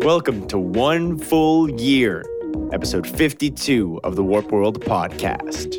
Welcome to One Full Year, episode 52 of the Warp World podcast.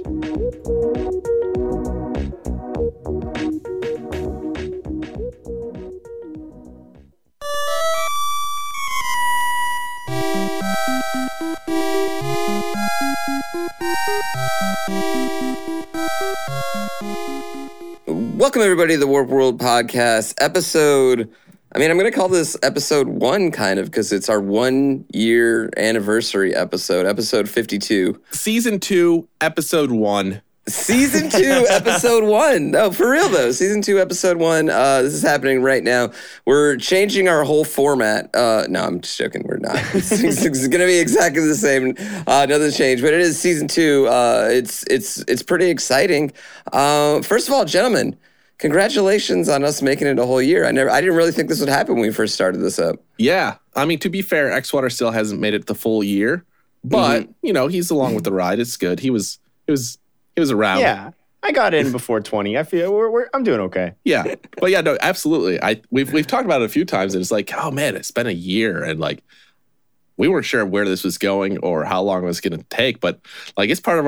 Welcome, everybody, to the Warp World podcast episode. I'm going to call this episode 1 kind of because it's our 1 year anniversary episode 52. Season 2, episode 1. Season 2, episode 1. No, for real, though. Season 2, episode 1. This is happening right now. We're changing our whole format. No, I'm just joking. We're not. It's going to be exactly the same. Nothing's changed, but it is season 2. It's pretty exciting. First of all, gentlemen, congratulations on us making it a whole year. I didn't really think this would happen when we first started this up. Yeah. I mean, to be fair, Xwater still hasn't made it the full year, but, he's along with the ride. It's good. He was around. Yeah, I got in before 20. I feel I'm doing okay. Yeah, but yeah, no, absolutely. We've talked about it a few times, and it's like, oh man, it's been a year, and like we weren't sure where this was going or how long it was going to take, but like it's part of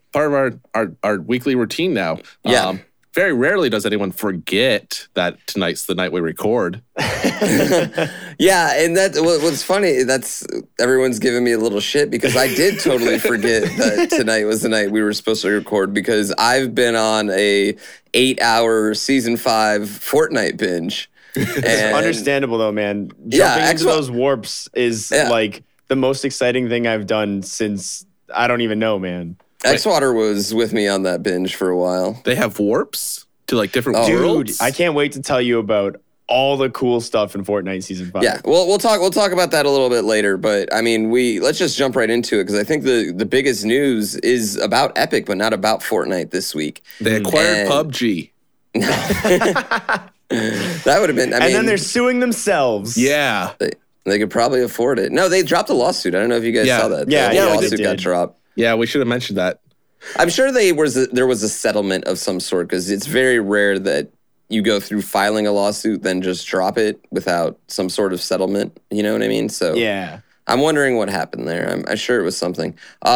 our weekly routine now. Yeah. Very rarely does anyone forget that tonight's the night we record. Yeah, and that's what's funny. That's everyone's giving me a little shit because I did totally forget that tonight was the night we were supposed to record because I've been on a 8-hour season 5 Fortnite binge. It's understandable though, man. Jumping into those warps is like the most exciting thing I've done since I don't even know, man. Xwater was with me on that binge for a while. They have warps to like different Dude, worlds. I can't wait to tell you about all the cool stuff in Fortnite Season 5. Yeah, we'll talk about that a little bit later, but I mean, let's just jump right into it because I think the biggest news is about Epic, but not about Fortnite this week. They acquired PUBG. That would have been, and then they're suing themselves. Yeah. They could probably afford it. No, they dropped a lawsuit. I don't know if you guys saw that. Yeah, the lawsuit got dropped. Yeah, we should have mentioned that. I'm sure there was a settlement of some sort because it's very rare that you go through filing a lawsuit then just drop it without some sort of settlement. You know what I mean? So yeah, I'm wondering what happened there. I'm sure it was something.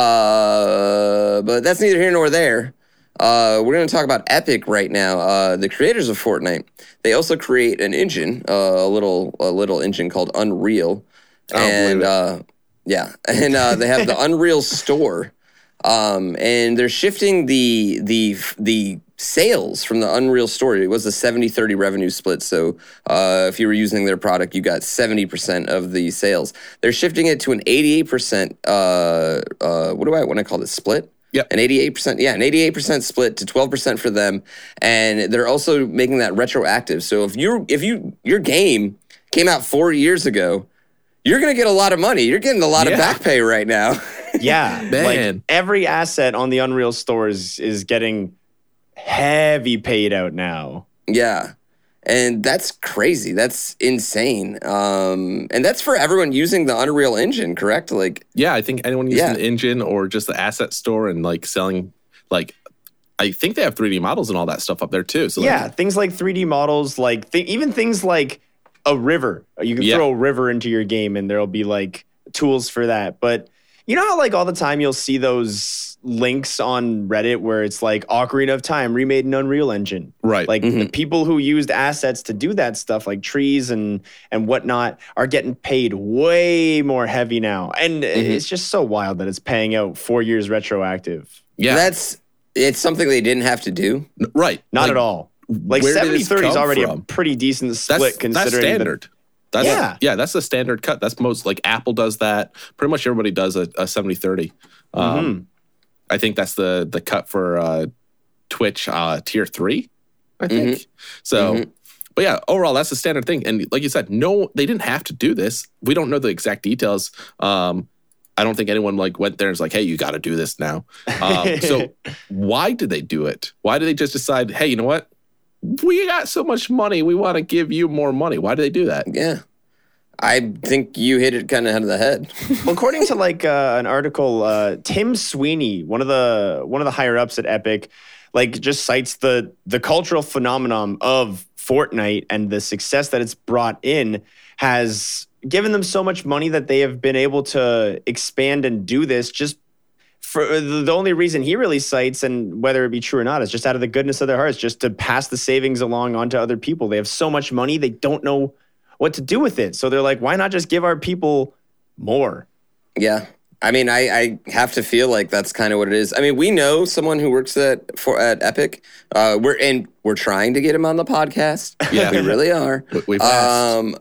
But that's neither here nor there. We're going to talk about Epic right now. The creators of Fortnite, they also create an engine, a little engine called Unreal, and they have the Unreal Store, and they're shifting the sales from the Unreal Store. It was a 70-30 revenue split, so if you were using their product, you got 70% of the sales. They're shifting it to an 88%. What do I want to call this split? Yep. An 88% split to 12% for them, and they're also making that retroactive. So if your game came out 4 years ago, you're gonna get a lot of money. You're getting a lot of back pay right now. Yeah, man. Like every asset on the Unreal Store is getting heavy paid out now. Yeah. And that's crazy. That's insane. And that's for everyone using the Unreal Engine, correct? Like, yeah, I think anyone using the engine or just the asset store and like selling, like, I think they have 3D models and all that stuff up there too. So yeah, things like 3D models, like even things like a river. You can throw a river into your game and there'll be like tools for that. But you know how like all the time you'll see those links on Reddit where it's like Ocarina of Time remade in Unreal Engine. Right. Like the people who used assets to do that stuff like trees and whatnot are getting paid way more heavy now. And it's just so wild that it's paying out 4 years retroactive. Yeah. It's something they didn't have to do. Right. Not at all. Like 70-30 is already a pretty decent split considering that's standard. That's the standard cut. That's most like Apple does that. Pretty much everybody does a 70-30. I think that's the cut for Twitch tier 3, I think. So, but yeah, overall, that's the standard thing. And like you said, no, they didn't have to do this. We don't know the exact details. I don't think anyone like went there and was like, hey, you got to do this now. So why did they do it? Why did they just decide, hey, you know what? We got so much money. We want to give you more money. Why do they do that? Yeah. I think you hit it kind of head of the head. Well, according to like an article, Tim Sweeney, one of the higher ups at Epic, like just cites the cultural phenomenon of Fortnite and the success that it's brought in has given them so much money that they have been able to expand and do this just for the only reason he really cites, and whether it be true or not, is just out of the goodness of their hearts, just to pass the savings along onto other people. They have so much money, they don't know what to do with it. So they're like, why not just give our people more? Yeah. I mean, I have to feel like that's kind of what it is. I mean, we know someone who works at Epic. We're trying to get him on the podcast. Yeah, we really are. We've asked.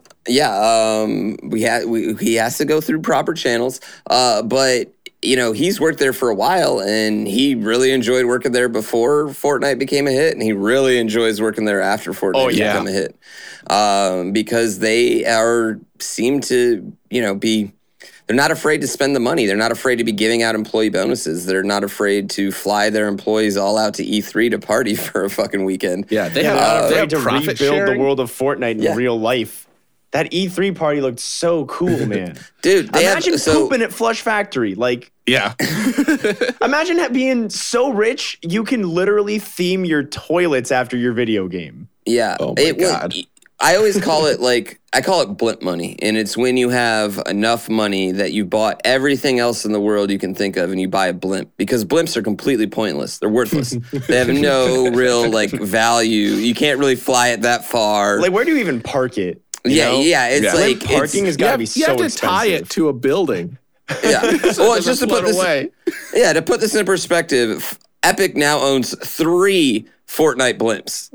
He has to go through proper channels. But he's worked there for a while, and he really enjoyed working there before Fortnite became a hit, and he really enjoys working there after Fortnite became a hit. Because they seem to be. They're not afraid to spend the money. They're not afraid to be giving out employee bonuses. They're not afraid to fly their employees all out to E3 to party for a fucking weekend. Yeah, they have to profit rebuild sharing. the world of Fortnite in real life. That E3 party looked so cool, man. Dude, imagine pooping at Flush Factory. Like, yeah. Imagine being so rich you can literally theme your toilets after your video game. Yeah. Oh my God. I always call it I call it blimp money. And it's when you have enough money that you bought everything else in the world you can think of and you buy a blimp. Because blimps are completely pointless. They're worthless. They have no real value. You can't really fly it that far. Like, where do you even park it? It's like parking has got to be so expensive. You have to tie it to a building. Yeah. Well, it's just to put this away. Yeah, to put this in perspective, Epic now owns 3 Fortnite blimps.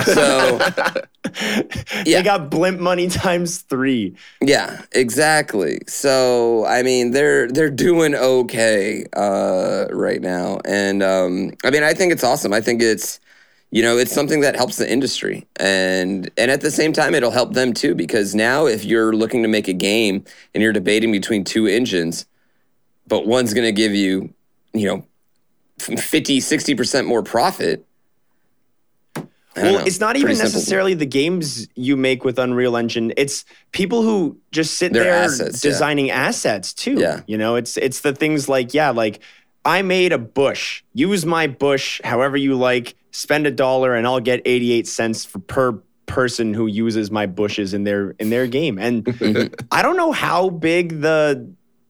So they got blimp money times 3. Yeah, exactly. So I mean, they're doing okay right now, and I mean, I think it's awesome. I think it's it's something that helps the industry, and at the same time, it'll help them too, because now if you're looking to make a game and you're debating between 2 engines, but one's going to give you 50-60% more profit. It's not even necessarily the games you make with Unreal Engine. It's people who just sit there designing assets too. Yeah. It's the things like I made a bush. Use my bush however you like. Spend $1 and I'll get 88 cents per person who uses my bushes in their game. And I don't know how big the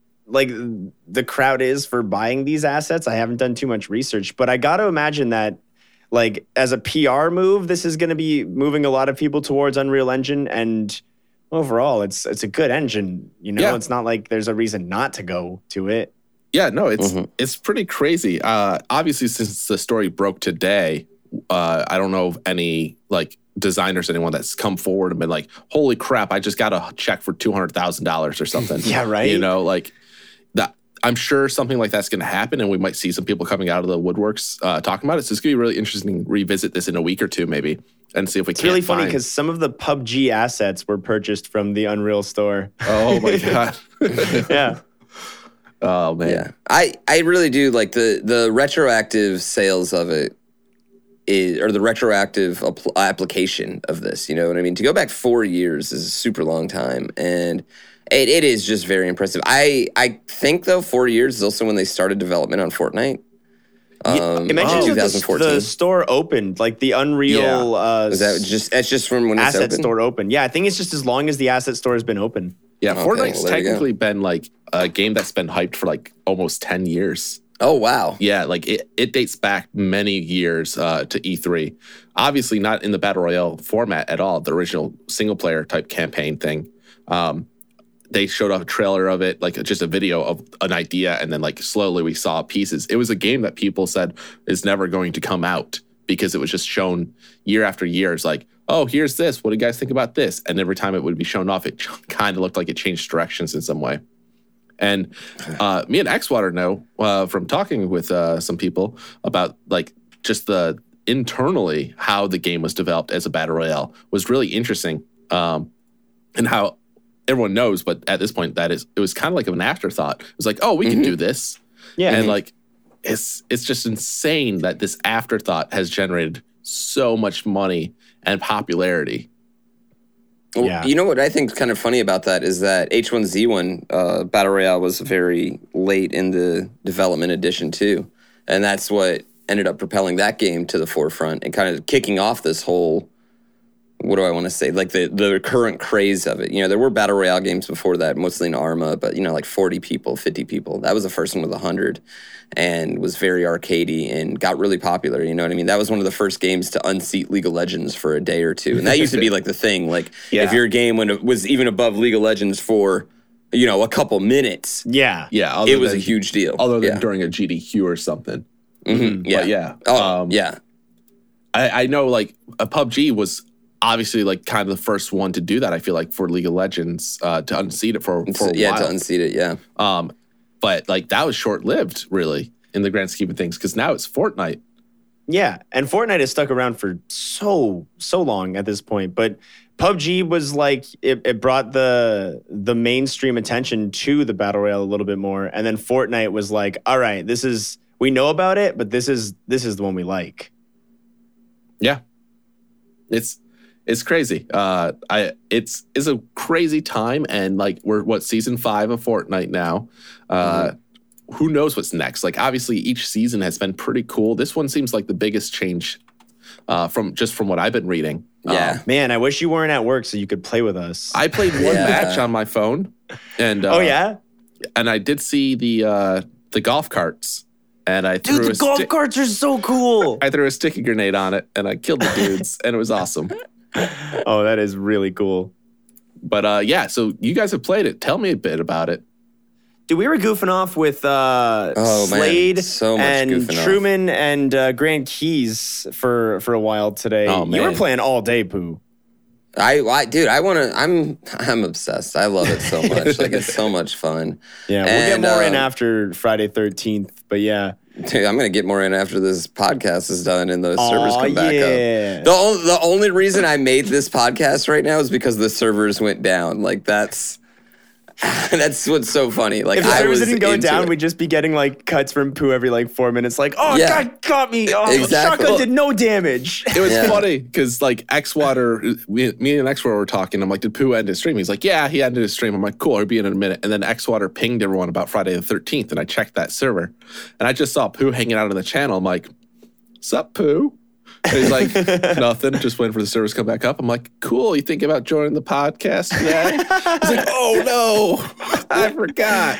crowd is for buying these assets. I haven't done too much research, but I got to imagine that as a PR move, this is going to be moving a lot of people towards Unreal Engine, and overall it's a good engine. It's not like there's a reason not to go to it. Yeah, no, it's pretty crazy. Obviously, since the story broke today, I don't know of any designers, anyone that's come forward and been like, "Holy crap! I just got a check for $200,000 or something." Yeah, right. That. I'm sure something like that's going to happen, and we might see some people coming out of the woodworks talking about it. So it's going to be really interesting to revisit this in a week or two, maybe, and see if we can. It's really funny because some of the PUBG assets were purchased from the Unreal Store. Oh my God! Yeah. Oh man. Yeah. I really do like the retroactive sales of it. Or the retroactive application of this, you know what I mean? To go back 4 years is a super long time, and it is just very impressive. I think, though, 4 years is also when they started development on Fortnite. It mentions 2014. the store opened, the Unreal. Is that's just from when asset it's open? store opened? Yeah, I think it's just as long as the asset store has been open. Yeah, Fortnite's technically been a game that's been hyped for almost 10 years. Oh, wow. Yeah, it dates back many years to E3. Obviously not in the Battle Royale format at all, the original single-player type campaign thing. They showed a trailer of it, just a video of an idea, and then slowly we saw pieces. It was a game that people said is never going to come out because it was just shown year after year. It's oh, here's this. What do you guys think about this? And every time it would be shown off, it kind of looked like it changed directions in some way. And me and Xwater know from talking with some people about just the internally how the game was developed as a battle royale was really interesting, and how everyone knows, but at this point it was kind of an afterthought. It was oh, we can do this, yeah, and it's just insane that this afterthought has generated so much money and popularity. Yeah. You know what I think is kind of funny about that is that H1Z1 Battle Royale was very late in the development edition too. And that's what ended up propelling that game to the forefront and kind of kicking off this whole what do I want to say? Like the current craze of it. You know, there were battle royale games before that, mostly in Arma, but you know, like 40 people, 50 people. That was the first one with 100 and was very arcadey and got really popular. You know what I mean? That was one of the first games to unseat League of Legends for a day or two. And that used to be like the thing. Like if your game was even above League of Legends for, you know, a couple minutes. Yeah. Yeah. It was a huge deal. Other than during a GDQ or something. Mm-hmm. Yeah. But yeah. Oh, yeah. I know like a PUBG was obviously like kind of the first one to do that. I feel like for League of Legends to unseat it for a while. Yeah, to unseat it, yeah. But like that was short-lived really in the grand scheme of things because now it's Fortnite. Yeah, and Fortnite has stuck around for so long at this point. But PUBG was like it brought the mainstream attention to the battle royale a little bit more, and then Fortnite was like, all right, we know about it, but this is the one we like. Yeah, it's crazy. It's a crazy time, and like we're season 5 of Fortnite now. Who knows what's next? Like obviously each season has been pretty cool. This one seems like the biggest change from what I've been reading. Yeah, man, I wish you weren't at work so you could play with us. I played one match on my phone, and and I did see the golf carts. And I threw the golf carts are so cool. I threw a sticky grenade on it, and I killed the dudes, and it was awesome. Oh, that is really cool. But yeah, so you guys have played it. Tell me a bit about it. Dude, we were goofing off with Slade and Truman and Grand Keys for a while today. Oh, man. You were playing all day, Pooh. I'm obsessed. I love it so much. Like it's so much fun. Yeah, we'll get more in after Friday 13th, but yeah. Dude, I'm gonna get more in after this podcast is done and those servers come back up. The only reason I made this podcast right now is because the servers went down. Like that's what's so funny. Like if the servers didn't go down, we'd just be getting like cuts from Pooh every like 4 minutes. Like, oh, God got me. Oh, exactly. Shotgun did no damage. It was funny because like Xwater, me and Xwater were talking. I'm like, did Pooh end his stream? He's like, yeah, he ended his stream. I'm like, cool, I'll be in a minute. And then Xwater pinged everyone about Friday the 13th, and I checked that server, and I just saw Pooh hanging out on the channel. I'm like, sup, Pooh? And he's like, nothing, just waiting for the servers to come back up. I'm like, cool, you think about joining the podcast yet? He's like, oh no, I forgot.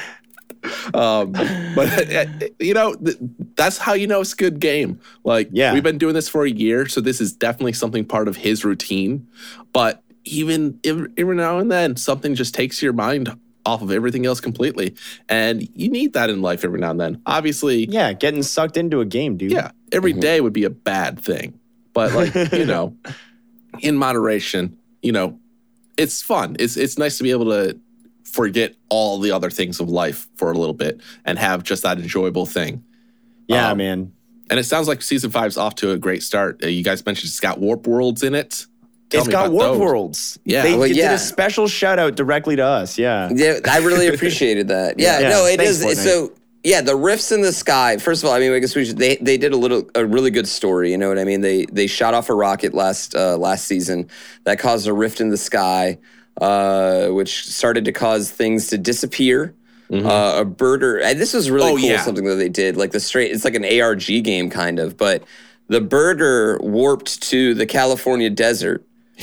But you know, that's how you know it's a good game. Like, we've been doing this for a year, so this is definitely something part of his routine. But even every now and then, something just takes your mind off of everything else completely. And you need that in life every now and then. Obviously. Yeah, getting sucked into a game, dude. Yeah, every day would be a bad thing. But like, you know, in moderation, you know, it's fun. It's nice to be able to forget all the other things of life for a little bit and have just that enjoyable thing. Yeah, man. And it sounds like season 5's off to a great start. You guys mentioned it's got Warp Worlds in it. It's got Warp Worlds. Yeah. They did a special shout out directly to us. Yeah. Yeah, I really appreciated that. Yeah, no, it is. So, yeah, the rifts in the sky. First of all, I mean, I guess they did a really good story. You know what I mean? They shot off a rocket last season that caused a rift in the sky, which started to cause things to disappear. A birder. And this was really cool. Something that they did, like it's like an ARG game kind of, but the birder warped to the California desert.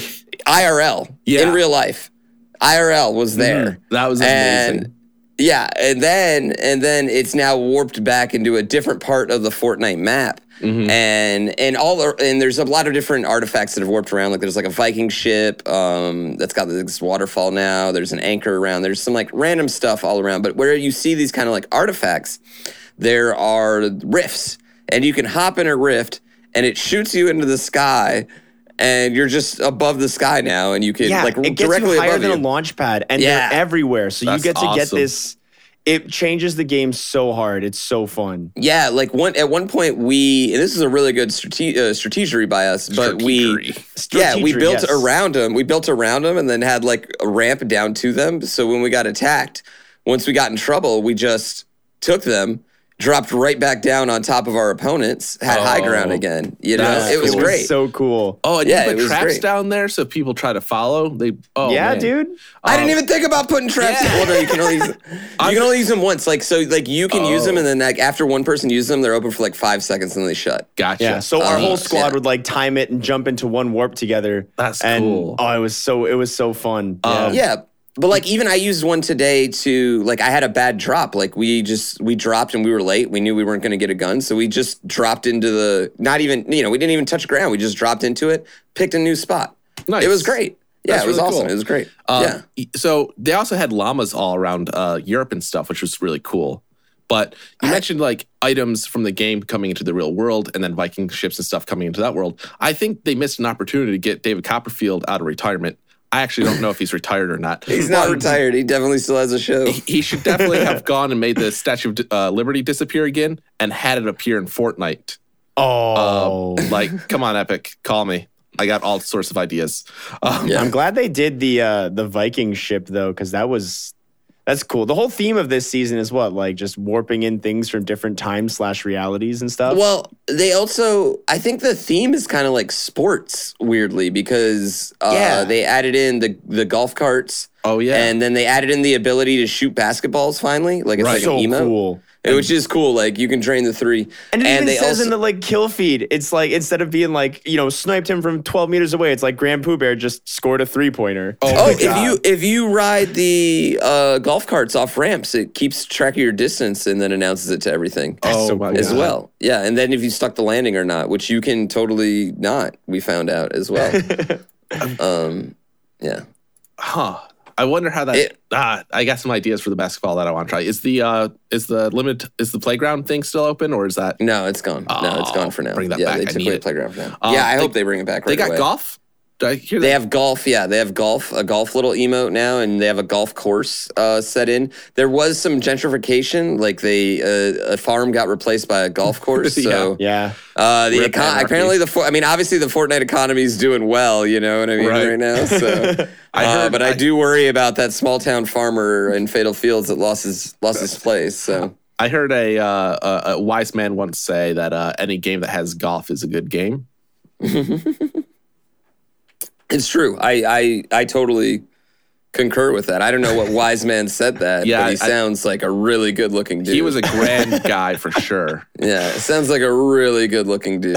IRL in real life. IRL was there. That was amazing. And then it's now warped back into a different part of the Fortnite map. And there's a lot of different artifacts that have warped around. Like there's like a Viking ship that's got this waterfall now. There's an anchor around. There's some like random stuff all around. But where you see these kind of like artifacts, there are rifts, and you can hop in a rift, and it shoots you into the sky. And you're just above the sky now, and you can like it gets directly you higher above than you. a launch pad, and they're everywhere. So you get to get this. It changes the game so hard. It's so fun. Yeah, like at one point and this is a really good strategery by us, but we built around them. We built around them and then had like a ramp down to them. So when we got attacked, once we got in trouble, we just took them, dropped right back down on top of our opponents, had high ground again. You know, it was great. So cool. Oh, and you put traps down there so people try to follow. Dude. I didn't even think about putting traps. Well, no, you can only use them once. Like you can use them, and then like after one person uses them, they're open for like 5 seconds and then they shut. Gotcha. Yeah. So our whole squad would like time it and jump into one warp together. That's cool. Oh, it was so fun. Yeah. But like even I used one today to like I had a bad drop. Like we dropped and we were late. We knew we weren't going to get a gun, so we just dropped into the we didn't even touch ground. We just dropped into it, picked a new spot. Nice. It was great. Yeah, That's it was really awesome. cool. It was great. So they also had llamas all around Europe and stuff, which was really cool. But you mentioned like items from the game coming into the real world and then Viking ships and stuff coming into that world. I think they missed an opportunity to get David Copperfield out of retirement. I actually don't know if he's retired or not. He's not retired. He definitely still has a show. He should definitely have gone and made the Statue of Liberty disappear again and had it appear in Fortnite. Come on, Epic, call me. I got all sorts of ideas. I'm glad they did the Viking ship though, because that's cool. The whole theme of this season is what? Like just warping in things from different times / realities and stuff? Well, they also, I think the theme is kind of like sports, weirdly, because they added in the golf carts. Oh, yeah. And then they added in the ability to shoot basketballs finally. Like it's like an emote. Cool. Which is cool. Like you can drain the 3. And it even says in the like kill feed, it's like instead of being like, sniped him from 12 meters away, it's like Grand Pooh Bear just scored a 3-pointer. If you ride the golf carts off ramps, it keeps track of your distance and then announces it to everying. As well. Yeah, and then if you stuck the landing or not, which you can totally not, we found out as well. Yeah. Huh. I wonder how that. I got some ideas for the basketball that I want to try. Is the playground thing still open or is that? No, it's gone. No, it's gone for now. Bring that back. They took away the playground for now. I hope they bring it back. Right They got away. golf. Did I hear that? They have golf. Yeah, they have golf. A golf little emote now, and they have a golf course set in. There was some gentrification, like a farm got replaced by a golf course. So apparently obviously the Fortnite economy is doing well. You know what I mean right now. So. I do worry about that small town farmer in Fatal Fields that lost his place. So I heard a wise man once say that any game that has golf is a good game. It's true. I totally concur with that. I don't know what wise man said that, but he sounds like a really good looking dude. He was a grand guy for sure. Yeah, it sounds like a really good looking dude.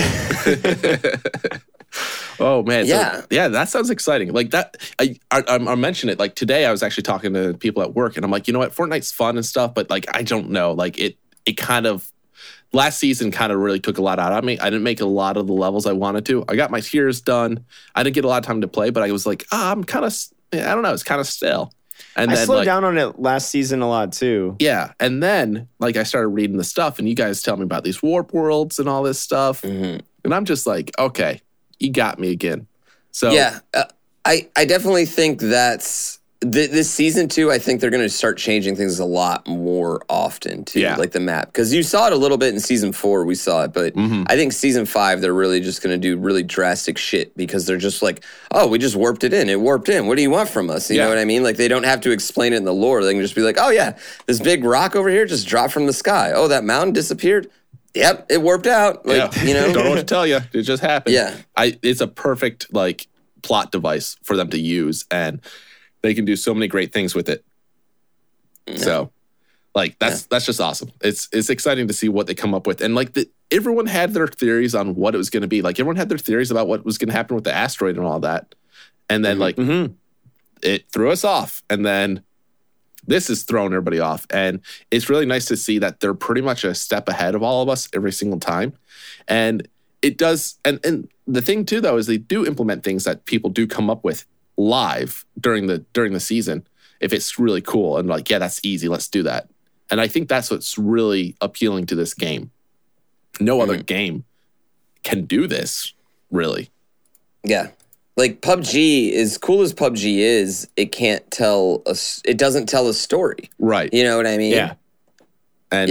Oh man, that sounds exciting. Like that, I mentioned it. Like today, I was actually talking to people at work, and I'm like, you know what, Fortnite's fun and stuff, but like I don't know, like it kind of last season kind of really took a lot out of me. I didn't make a lot of the levels I wanted to. I got my tiers done. I didn't get a lot of time to play, but I was like, I'm kind of, I don't know, it's kind of stale. And I then slowed down on it last season a lot too. Yeah, and then like I started reading the stuff, and you guys tell me about these warp worlds and all this stuff, and I'm just like, okay. You got me again. So yeah, I definitely think that's this season 2. I think they're going to start changing things a lot more often too, like the map, because you saw it a little bit in season 4. We saw it, but I think season 5 they're really just going to do really drastic shit because they're just like, oh, we just warped it in. It warped in. What do you want from us? You know what I mean? Like they don't have to explain it in the lore. They can just be like, oh yeah, this big rock over here just dropped from the sky. Oh, that mountain disappeared. Yep, it warped out. Like, don't know what to tell you. It just happened. Yeah. It's a perfect like plot device for them to use, and they can do so many great things with it. Yeah. So, like that's just awesome. It's exciting to see what they come up with, and like everyone had their theories on what it was going to be. Like everyone had their theories about what was going to happen with the asteroid and all that, and then it threw us off, and then. This is throwing everybody off. And it's really nice to see that they're pretty much a step ahead of all of us every single time. And it does. And the thing, too, though, is they do implement things that people do come up with live during the season. If it's really cool and like, yeah, that's easy. Let's do that. And I think that's what's really appealing to this game. No other game can do this, really. Yeah. Like PUBG, as cool as PUBG is, it doesn't tell a story. Right. You know what I mean? Yeah. And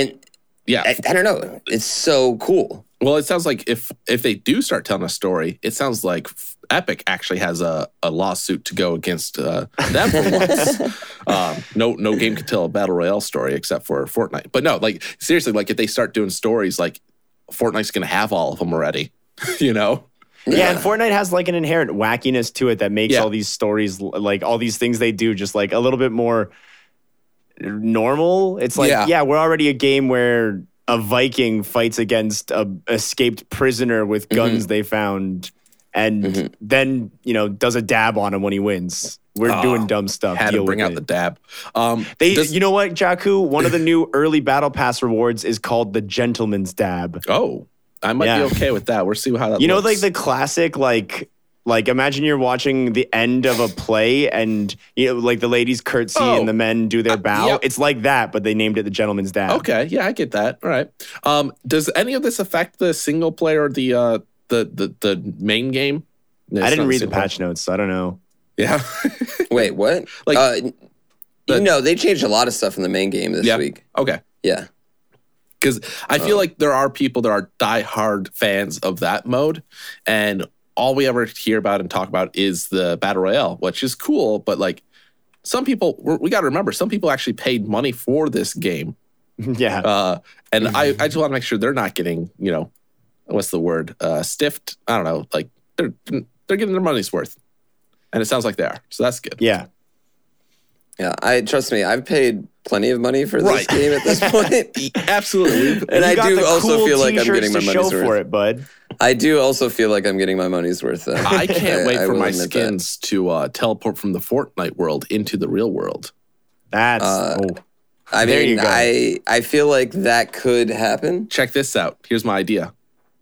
I don't know. It's so cool. Well, it sounds like if they do start telling a story, it sounds like Epic actually has a lawsuit to go against them for once. No game can tell a battle royale story except for Fortnite. But no, like seriously, like if they start doing stories, like Fortnite's going to have all of them already, you know? Yeah, and Fortnite has like an inherent wackiness to it that makes all these stories, like all these things they do, just like a little bit more normal. It's like, we're already a game where a Viking fights against a escaped prisoner with guns they found, and then does a dab on him when he wins. We're doing dumb stuff. Had to bring out the dab. You know what, Jakku? One of the new early battle pass rewards is called the Gentleman's Dab. Oh. I might be okay with that. We'll see how that looks. Like the classic, like imagine you're watching the end of a play and, like the ladies curtsy and the men do their bow. Yep. It's like that, but they named it the Gentleman's Dab. Okay. Yeah, I get that. All right. Does any of this affect the single player or the main game? I didn't read the patch notes, so I don't know. Yeah. Wait, what? Like, they changed a lot of stuff in the main game this week. Okay. Yeah. Because I feel like there are people that are diehard fans of that mode, and all we ever hear about and talk about is the Battle Royale, which is cool, but like some people, we got to remember, some people actually paid money for this game. Yeah. And I just want to make sure they're not getting, what's the word? Stiffed? I don't know. Like they're getting their money's worth. And it sounds like they are. So that's good. Yeah. Yeah, trust me, I've paid plenty of money for this game at this point. Absolutely. And I do also feel like I'm getting my money's worth. For it, bud. I do also feel like I'm getting my money's worth. I can't wait for my skins to teleport from the Fortnite world into the real world. That's I mean, I feel like that could happen. Check this out. Here's my idea.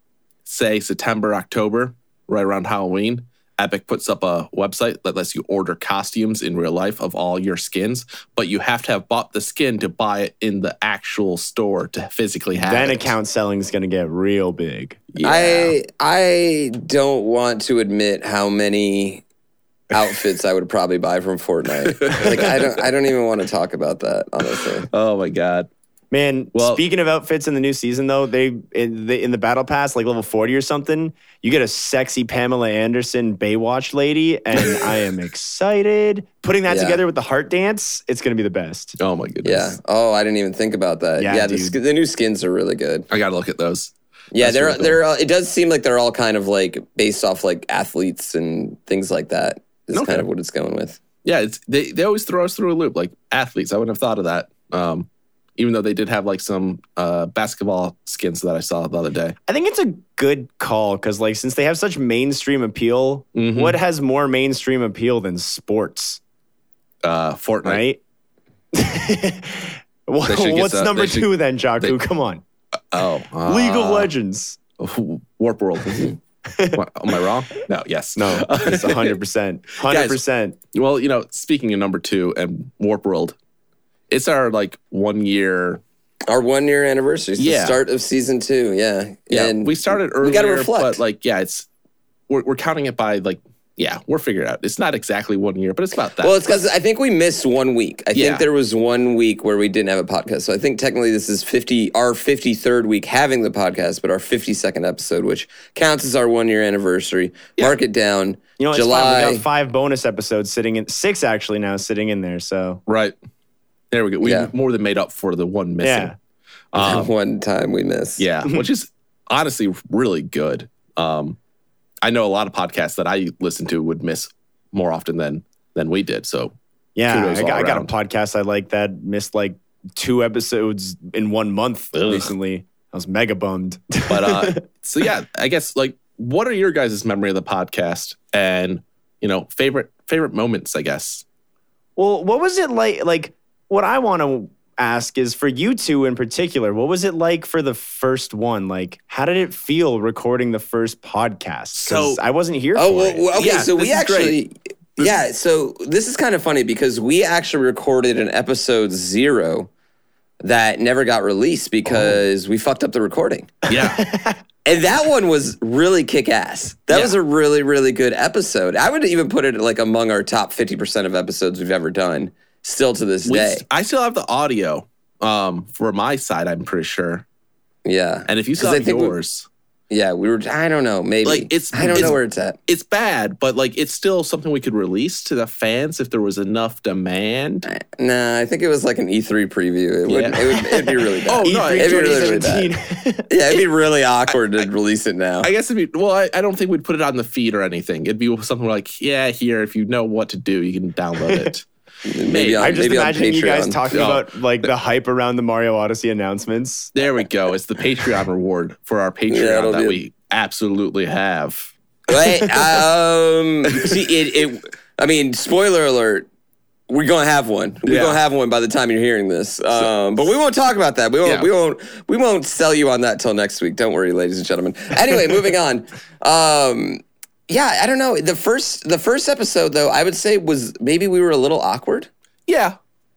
Say September, October, right around Halloween. Epic puts up a website that lets you order costumes in real life of all your skins, but you have to have bought the skin to buy it in the actual store to physically have it. Then account selling is going to get real big. Yeah. I don't want to admit how many outfits I would probably buy from Fortnite. Like I don't even want to talk about that, honestly. Oh my God. Man, speaking of outfits in the new season, though, in the battle pass, like level 40 or something, you get a sexy Pamela Anderson Baywatch lady, and I am excited. Putting that together with the heart dance, it's going to be the best. Oh, my goodness. Yeah. Oh, I didn't even think about that. Yeah, the new skins are really good. I got to look at those. Yeah, they're it does seem like they're all kind of like based off like athletes and things like that. Is kind of what it's going with. Yeah, they always throw us through a loop, like athletes. I wouldn't have thought of that. Even though they did have like some basketball skins that I saw the other day. I think it's a good call because like since they have such mainstream appeal, what has more mainstream appeal than sports? Fortnite. Right? What's number two then, Jakku? Come on. League of Legends. Warp World. What, am I wrong? No, yes. No, it's 100%. 100%. Well, speaking of number two and Warp World, it's our like 1 year. Our 1 year anniversary. It's the start of season 2. Yeah. Yeah. And we started earlier. We got to reflect. But like, we're counting it by like, we're figuring it out. It's not exactly 1 year, but it's about that. Well, it's because I think we missed 1 week. I think there was 1 week where we didn't have a podcast. So I think technically this is our 53rd week having the podcast, but our 52nd episode, which counts as our 1 year anniversary. Yeah. Mark it down. It's July. fine. We got 5 bonus episodes sitting in 6 actually now sitting in there. So right. There we go. We more than made up for the one missing. Yeah. One time we missed. Yeah, which is honestly really good. I know a lot of podcasts that I listen to would miss more often than we did. So yeah, I got a podcast I like that missed like 2 episodes in 1 month recently. I was mega bummed. But so yeah, I guess like what are your guys' memory of the podcast and favorite moments, I guess? Well, what was it like? Like what I want to ask is for you two in particular, what was it like for the first one? Like, how did it feel recording the first podcast? So I wasn't here for it. Okay, so we actually... Yeah, so this is kind of funny because we actually recorded an episode 0 that never got released because we fucked up the recording. Yeah. And that one was really kick-ass. That was a really, really good episode. I would even put it like among our top 50% of episodes we've ever done. Still to this day. I still have the audio for my side, I'm pretty sure. Yeah. And if you still have yours. Yeah, I don't know, maybe. Like I don't know where it's at. It's bad, but like it's still something we could release to the fans if there was enough demand. Nah, I think it was like an E3 preview. It'd be really bad. Oh, no, it'd be really bad. Yeah, it'd be really awkward to release it now. I guess it'd be, I don't think we'd put it on the feed or anything. It'd be something like, here, if you know what to do, you can download it. Maybe I'm just imagining you guys talking Oh. about like the hype around the Mario Odyssey announcements. There we go. It's the Patreon reward for our Patreon that we absolutely have. Wait, see, I mean, spoiler alert. We're gonna have one. We're gonna have one by the time you're hearing this. But we won't talk about that. We won't sell you on that till next week. Don't worry, ladies and gentlemen. Anyway, moving on. Yeah, I don't know. The first episode, though, I would say was maybe we were a little awkward. Yeah.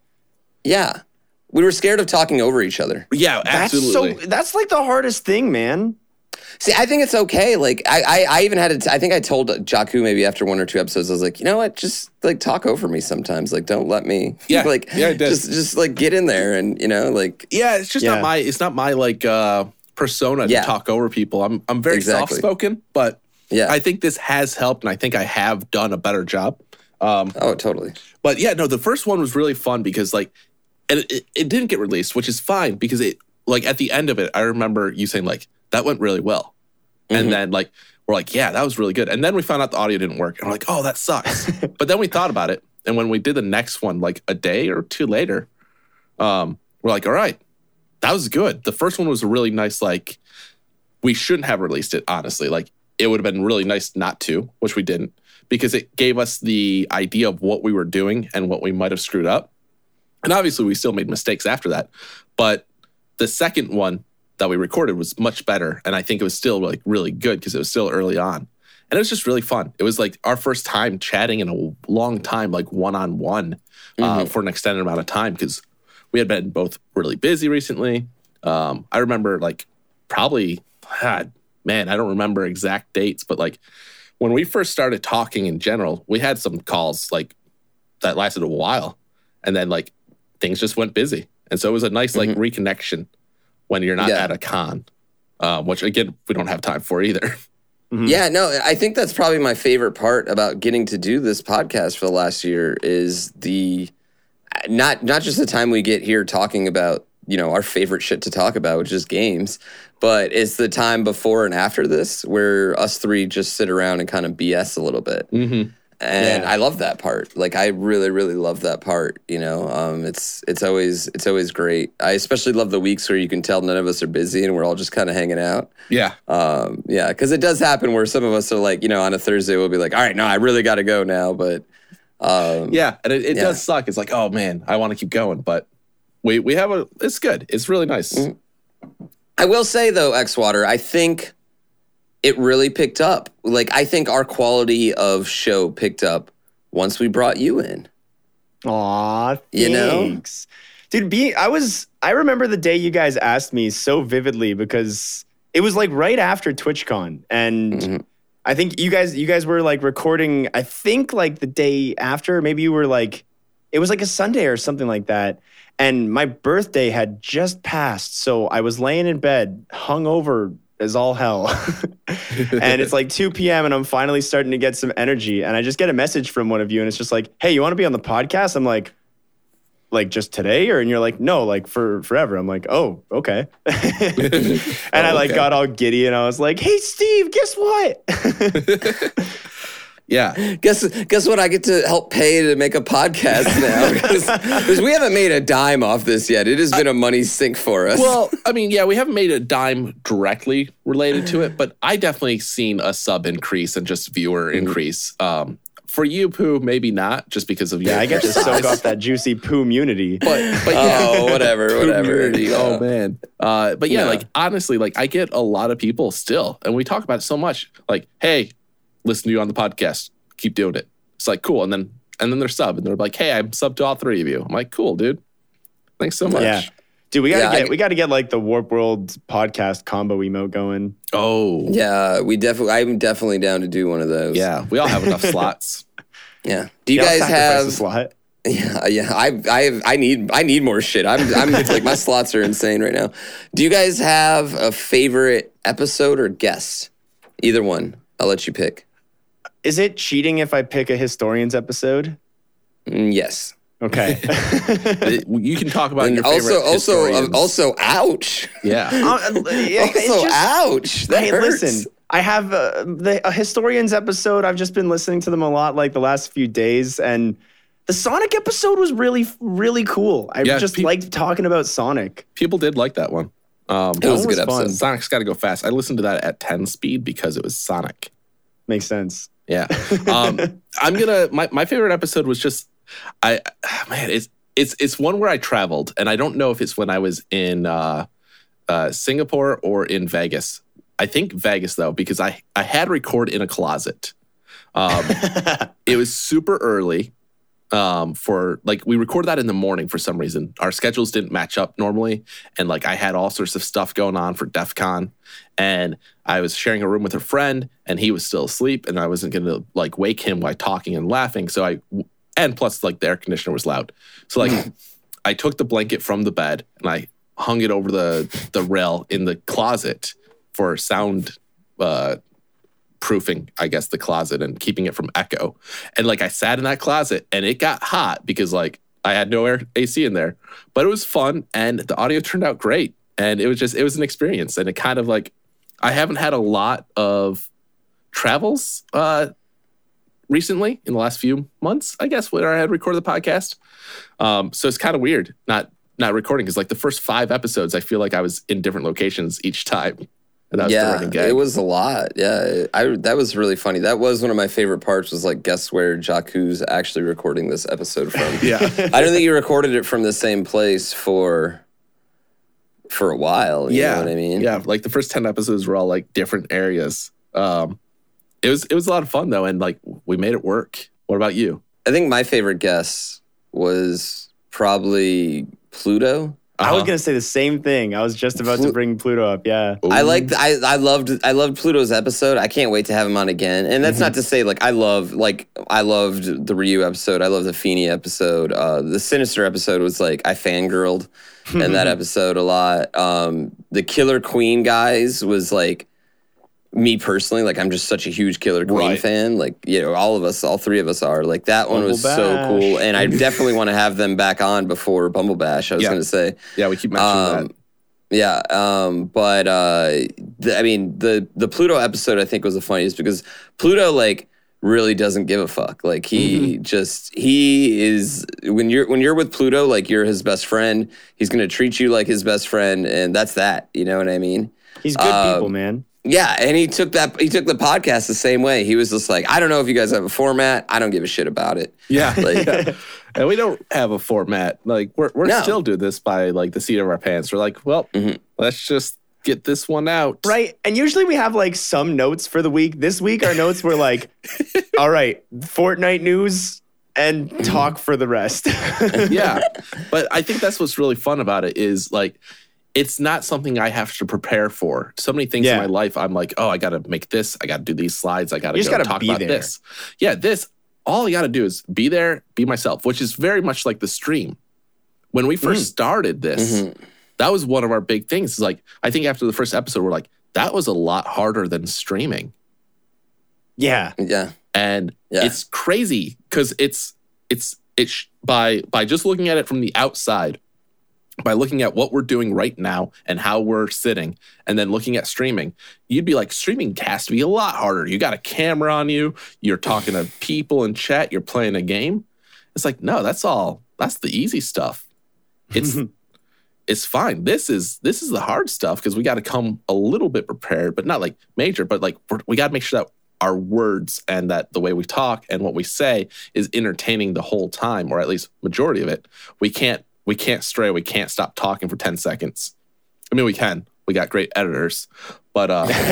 Yeah. We were scared of talking over each other. Yeah, absolutely. That's like the hardest thing, man. See, I think it's okay. Like, I even had I think I told Jakku maybe after 1 or 2 episodes, I was like, you know what? Just like talk over me sometimes. Like, don't let me. Yeah. Like, yeah, it does. just like get in there and like. Yeah, it's just not my like persona to talk over people. I'm very soft spoken, but. Yeah, I think this has helped, and I think I have done a better job. Oh, totally. But yeah, no, the first one was really fun because like, and it didn't get released, which is fine because it like at the end of it, I remember you saying like that went really well, and then like we're like, yeah, that was really good, and then we found out the audio didn't work, and we're like, oh, that sucks. But then we thought about it, and when we did the next one, like a day or 2 later, we're like, all right, that was good. The first one was a really nice. Like, we shouldn't have released it, honestly. Like. It would have been really nice not to, which we didn't, because it gave us the idea of what we were doing and what we might have screwed up. And obviously, we still made mistakes after that. But the second one that we recorded was much better. And I think it was still like really good because it was still early on. And it was just really fun. It was like our first time chatting in a long time, like one-on-one for an extended amount of time because we had been both really busy recently. I remember like probably... Man, I don't remember exact dates, but like when we first started talking in general, we had some calls like that lasted a while, and then like things just went busy, and so it was a nice like reconnection when you're not at a con, which again we don't have time for either. Yeah, no, I think that's probably my favorite part about getting to do this podcast for the last year is the not just the time we get here talking about our favorite shit to talk about, which is games. But it's the time before and after this where us three just sit around and kind of BS a little bit. And I love that part. Like, I really, really love that part. It's always great. I especially love the weeks where you can tell none of us are busy and we're all just kind of hanging out. Yeah. Because it does happen where some of us are like, on a Thursday we'll be like, all right, no, I really got to go now. But and it does suck. It's like, oh man, I want to keep going, but we have it's good. It's really nice. I will say though, Xwater, I think it really picked up. Like, I think our quality of show picked up once we brought you in. Aw, thanks. Dude, I remember the day you guys asked me so vividly because it was like right after TwitchCon. And I think you guys were like recording, I think like the day after, maybe you were like, it was like a Sunday or something like that. And my birthday had just passed, so I was laying in bed, hungover as all hell. And it's like 2 p.m. and I'm finally starting to get some energy. And I just get a message from one of you and it's just like, hey, you want to be on the podcast? I'm like just today? And you're like, no, like for forever. I'm like, oh, okay. And I like got all giddy and I was like, hey, Steve, guess what? Yeah. Guess what? I get to help pay to make a podcast now because we haven't made a dime off this yet. It has been a money sink for us. Well, I mean, yeah, we haven't made a dime directly related to it, but I definitely seen a sub increase and just viewer increase. For you, Pooh, maybe not, just because of I get to soak off that juicy Pooh immunity. But yeah, whatever. Yeah. Oh man. But yeah, like honestly, like I get a lot of people still, and we talk about it so much. Like, hey, listen to you on the podcast. Keep doing it. It's like, cool. And then they're sub and they're like, hey, I'm sub to all 3 of you. I'm like, cool, dude. Thanks so much. Yeah. Dude, we gotta get like the Warp World podcast combo emote going. Oh. Yeah, I'm definitely down to do one of those. Yeah. We all have enough slots. Yeah. Do you guys have a slot? Yeah. I need more shit. I'm it's like my slots are insane right now. Do you guys have a favorite episode or guest? Either one. I'll let you pick. Is it cheating if I pick a Historians episode? Yes. Okay. You can talk about your favorite also, ouch. Yeah. Ouch. That hurts. Listen, I have a Historians episode. I've just been listening to them a lot, like the last few days, and the Sonic episode was really, really cool. I liked talking about Sonic. People did like that one. It was a good episode. Sonic's Got to Go Fast. I listened to that at 10 speed because it was Sonic. Makes sense. Yeah. My favorite episode was just, it's one where I traveled, and I don't know if it's when I was in Singapore or in Vegas. I think Vegas though, because I had record in a closet. It was super early. We recorded that in the morning for some reason. Our schedules didn't match up normally. And I had all sorts of stuff going on for DEF CON. And I was sharing a room with a friend and he was still asleep and I wasn't going to wake him by talking and laughing. And plus the air conditioner was loud. So I took the blanket from the bed and I hung it over the rail in the closet for sound, proofing, I guess, the closet and keeping it from echo. And I sat in that closet and it got hot because I had no AC in there, but it was fun and the audio turned out great. And it was an experience. And it kind of I haven't had a lot of travels recently in the last few months, I guess, when I had recorded the podcast. So it's kind of weird not recording because the first 5 episodes, I feel like I was in different locations each time. And that was the running gag. It was a lot. Yeah, that was really funny. That was one of my favorite parts. Was guess where Jakku's actually recording this episode from? Yeah, I don't think you recorded it from the same place for a while. You know what I mean? Yeah, the first 10 episodes were all different areas. It was a lot of fun though, and we made it work. What about you? I think my favorite guest was probably Pluto. I was gonna say the same thing. I was just about to bring Pluto up. Yeah, I loved Pluto's episode. I can't wait to have him on again. And that's not to say I loved the Ryu episode. I loved the Feeney episode. The Sinister episode was I fangirled in that episode a lot. The Killer Queen guys was me personally, I'm just such a huge Killer Queen fan. All 3 of us are. That one was so cool. And I definitely want to have them back on before Bumble Bash, I was going to say. Yeah, we keep mentioning that. Yeah, but the Pluto episode I think was the funniest because Pluto really doesn't give a fuck. He is when you're with Pluto, you're his best friend. He's going to treat you like his best friend, and that's that. You know what I mean? He's good people, man. Yeah, and he took the podcast the same way. He was just I don't know if you guys have a format. I don't give a shit about it. Yeah. And we don't have a format. We're still doing this by the seat of our pants. We're let's just get this one out. Right. And usually we have some notes for the week. This week our notes were all right, Fortnite news and talk for the rest. Yeah. But I think that's what's really fun about it is it's not something I have to prepare for. So many things in my life, I'm I got to make this. I got to do these slides. I got to talk about this. Yeah, all I got to do is be there, be myself, which is very much like the stream. When we first started this, that was one of our big things. Is I think after the first episode, we're that was a lot harder than streaming. Yeah. Yeah. And it's crazy because it's by just looking at it from the outside, by looking at what we're doing right now and how we're sitting and then looking at streaming, you'd be streaming has to be a lot harder. You got a camera on you. You're talking to people in chat. You're playing a game. It's no, that's the easy stuff. It's fine. This is the hard stuff because we got to come a little bit prepared, but not major, but we got to make sure that our words and that the way we talk and what we say is entertaining the whole time, or at least majority of it. We can't stray. We can't stop talking for 10 seconds. I mean, we can. We got great editors. But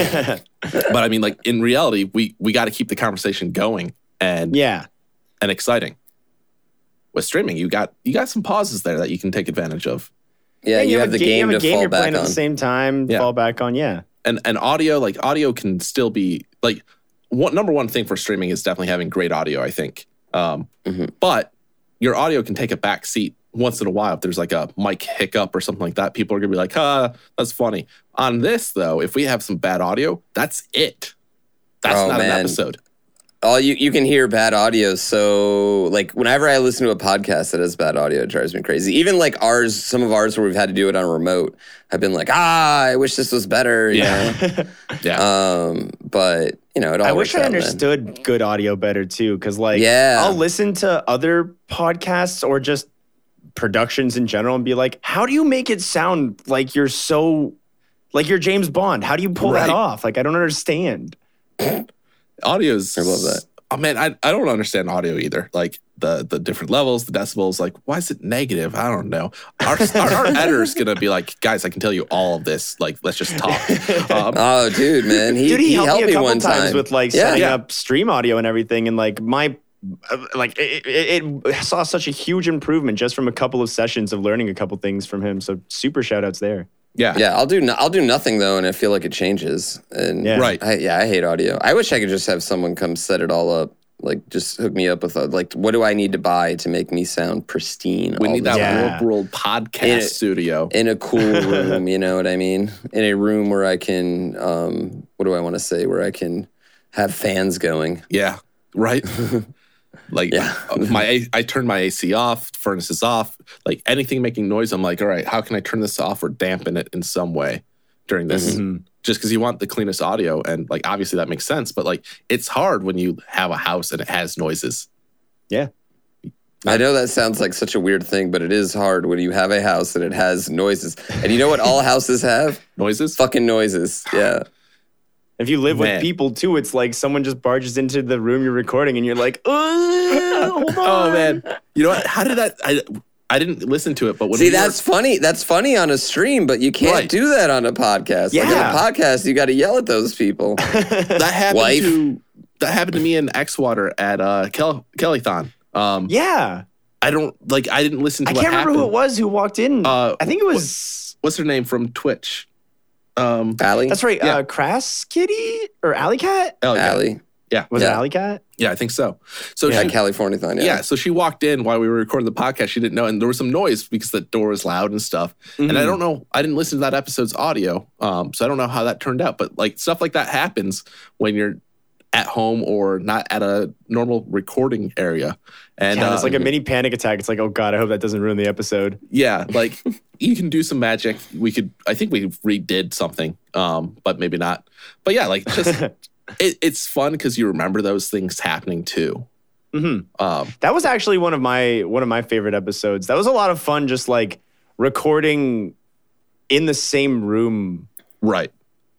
I mean, in reality, we got to keep the conversation going and exciting. With streaming, you got some pauses there that you can take advantage of. Yeah, you have the game to fall you're back playing on. At the same time, fall back on, And audio can still be number one thing for streaming is definitely having great audio, I think. But your audio can take a back seat once in a while. If there's like a mic hiccup or something like that, people are gonna be like, that's funny. On this though, if we have some bad audio, that's it. That's not an episode. You can hear bad audio. So like whenever I listen to a podcast that has bad audio, it drives me crazy. Even like some of ours where we've had to do it on a remote, I've been like, I wish this was better. You know? Yeah. But it all I wish I out, understood good audio better too. Cause like, I'll listen to other podcasts or just productions in general and be like, how do you make it sound like you're James Bond? How do you pull that off? Like, I don't understand. Audio's. I love that. Oh man, I don't understand audio either. Like the different levels, the decibels. Like, why is it negative? I don't know. Our editor's gonna be like, guys, I can tell you all of this. Like, let's just talk. Oh, dude, man, he helped me one time with like setting up stream audio and everything, and like it saw such a huge improvement just from a couple of sessions of learning a couple things from him. So super shout outs there. Yeah. I'll do nothing though, and I feel like it changes. And I hate audio. I wish I could just have someone come set it all up. Like, just hook me up with what do I need to buy to make me sound pristine? We need that world podcast studio in a cool room. You know what I mean? In a room where I can, what do I want to say? Where I can have fans going. Yeah. Right. Like I turned my AC off, furnace is off, like anything making noise. I'm like, all right, how can I turn this off or dampen it in some way during this? Mm-hmm. Just because you want the cleanest audio. And like, obviously that makes sense, but like, it's hard when you have a house and it has noises. Yeah. I know that sounds like such a weird thing, but it is hard when you have a house and it has noises. And you know what all houses have? Noises? Fucking noises. Yeah. If you live with people too, it's like someone just barges into the room you're recording and you're like, hold on. Oh man. You know what? How did that I didn't listen to it, but when that's funny. That's funny on a stream, but you can't do that on a podcast. Yeah. Like on a podcast, you got to yell at those people. That happened to me in Xwater at Kellython. Yeah. I didn't listen to I can't remember who it was who walked in. I think it was what's her name from Twitch? Allie? That's right. Crass Kitty or Alley Cat? Allie. Yeah. Was it Alley Cat? Yeah, I think so. So she, California-thon, yeah. So she walked in while we were recording the podcast. She didn't know, and there was some noise because the door was loud and stuff. Mm-hmm. And I don't know. I didn't listen to that episode's audio, so I don't know how that turned out. But like stuff like that happens when you're at home or not at a normal recording area. And it's like a mini panic attack. It's like, oh God, I hope that doesn't ruin the episode. Yeah, like you can do some magic. I think we redid something, but maybe not. But yeah, like just it's fun because you remember those things happening too. Mm-hmm. That was actually one of my favorite episodes. That was a lot of fun, just like recording in the same room. Right.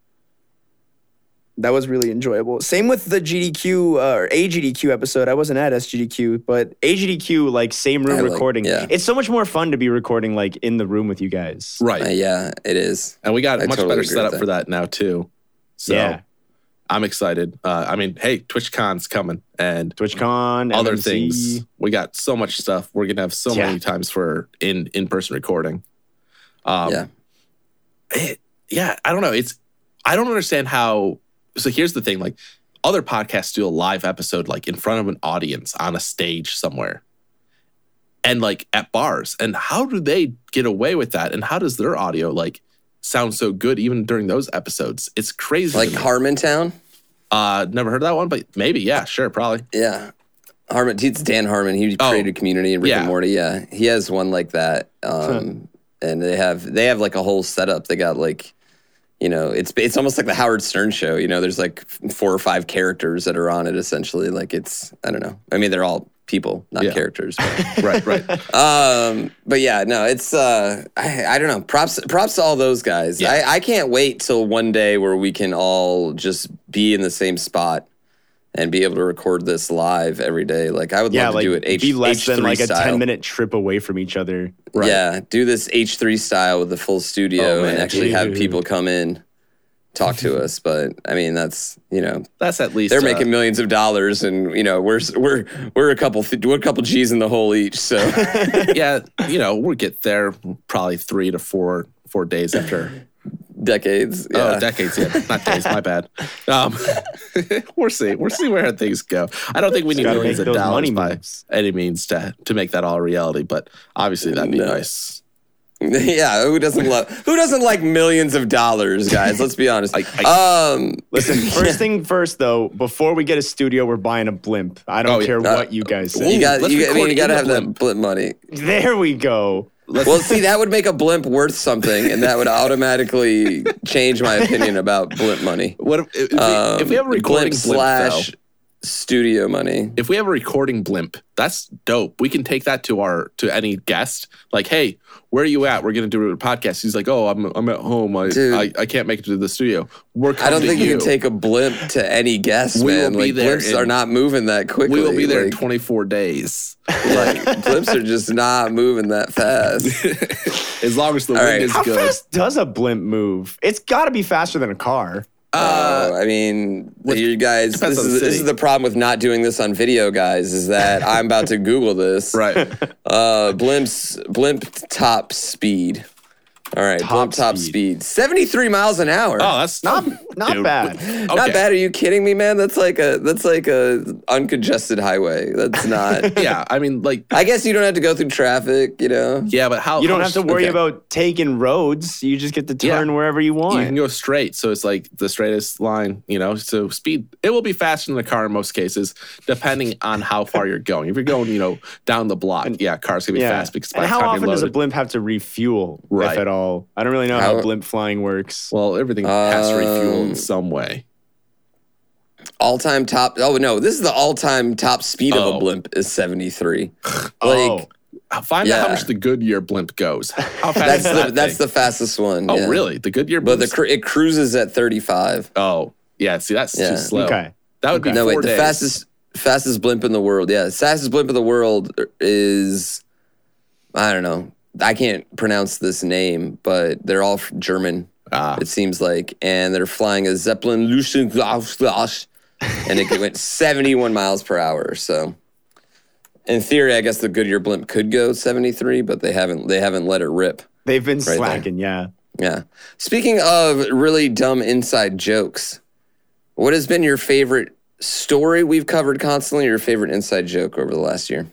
That was really enjoyable. Same with the GDQ or AGDQ episode. I wasn't at SGDQ, but AGDQ, like same room recording. Yeah. It's so much more fun to be recording like in the room with you guys. Right. Yeah, it is. And we got a much better setup for that now too. So I'm excited. I mean, hey, TwitchCon's coming and TwitchCon, other MMC. things. We got so much stuff. We're gonna have so many times for in-person recording. I don't know. I don't understand how. So here's the thing, like other podcasts do a live episode like in front of an audience on a stage somewhere and like at bars. And how do they get away with that? And how does their audio like sound so good even during those episodes? It's crazy. Like Harmontown? Never heard of that one, but maybe. Yeah, sure, probably. Yeah. It's Dan Harmon. He created Community and Rick and Morty. Yeah. He has one like that. And they have like a whole setup. They got like, you know, it's almost like the Howard Stern show. You know, there's like 4 or 5 characters that are on it essentially. Like I don't know. I mean, they're all people, not characters. But. Right. But yeah, no, it's I don't know. Props to all those guys. Yeah. I can't wait till one day where we can all just be in the same spot and be able to record this live every day. Like I would love to do it be less H3 than like a style. 10-minute trip away from each other. Right. Yeah, do this H3 style with the full studio and actually have people come in, talk to us. But I mean, that's at least they're making millions of dollars, and we're a couple G's in the hole each. So yeah, we'll get there probably 3 to 4 days after. Decades. Yeah. Oh, decades. Yeah, not days. My bad. We'll see. We'll see where things go. I don't think we need millions of dollars by any means to make that all a reality. But obviously, that'd be nice. Yeah, who doesn't like millions of dollars, guys? Let's be honest. Listen, first thing first, though, before we get a studio, we're buying a blimp. I don't care what you guys say. You got to have that blimp money. There we go. Well, see, that would make a blimp worth something, and that would automatically change my opinion about blimp money. What if we have a recording blimp / studio money? If we have a recording blimp, that's dope. We can take that to any guest. Like, hey, where are you at? We're gonna do a podcast. He's like, oh, I'm at home. I can't make it to the studio. I don't think you can take a blimp to any guest, man. Like, blimps are not moving that quickly. We will be there in 24 days. Like, blimps are just not moving that fast. As long as the wind is good. How fast does a blimp move? It's got to be faster than a car. I mean, you guys, this is the problem with not doing this on video, guys, is that I'm about to Google this. Right. Blimp top speed. All right, blimp top speed. 73 miles an hour. Oh, that's not bad. Okay. Not bad. Are you kidding me, man? That's like a uncongested highway. That's not. Yeah, I mean, like, I guess you don't have to go through traffic, you know. Yeah, but you don't have to worry about taking roads. You just get to turn wherever you want. You can go straight, so it's like the straightest line, you know. So speed, it will be faster than a car in most cases, depending on how far you're going. If you're going, down the block, cars can be fast because and how often does a blimp have to refuel, if at all? I don't really know how blimp flying works. Well, everything has to refuel in some way. All-time top. Oh no, this is the all-time top speed of a blimp is 73. Find out how much the Goodyear blimp goes. How fast that's the fastest one. Oh, really? The Goodyear blimp? But it cruises at 35. Oh, yeah. See, that's too slow. Okay. That would be 4 days. The fastest blimp in the world. Yeah, the fastest blimp in the world is, I don't know. I can't pronounce this name, but they're all German, it seems like. And they're flying a Zeppelin Lufthansa, and it went 71 miles per hour. So, in theory, I guess the Goodyear blimp could go 73, but they haven't let it rip. They've been slacking, yeah. Yeah. Speaking of really dumb inside jokes, what has been your favorite story we've covered constantly, or your favorite inside joke over the last year?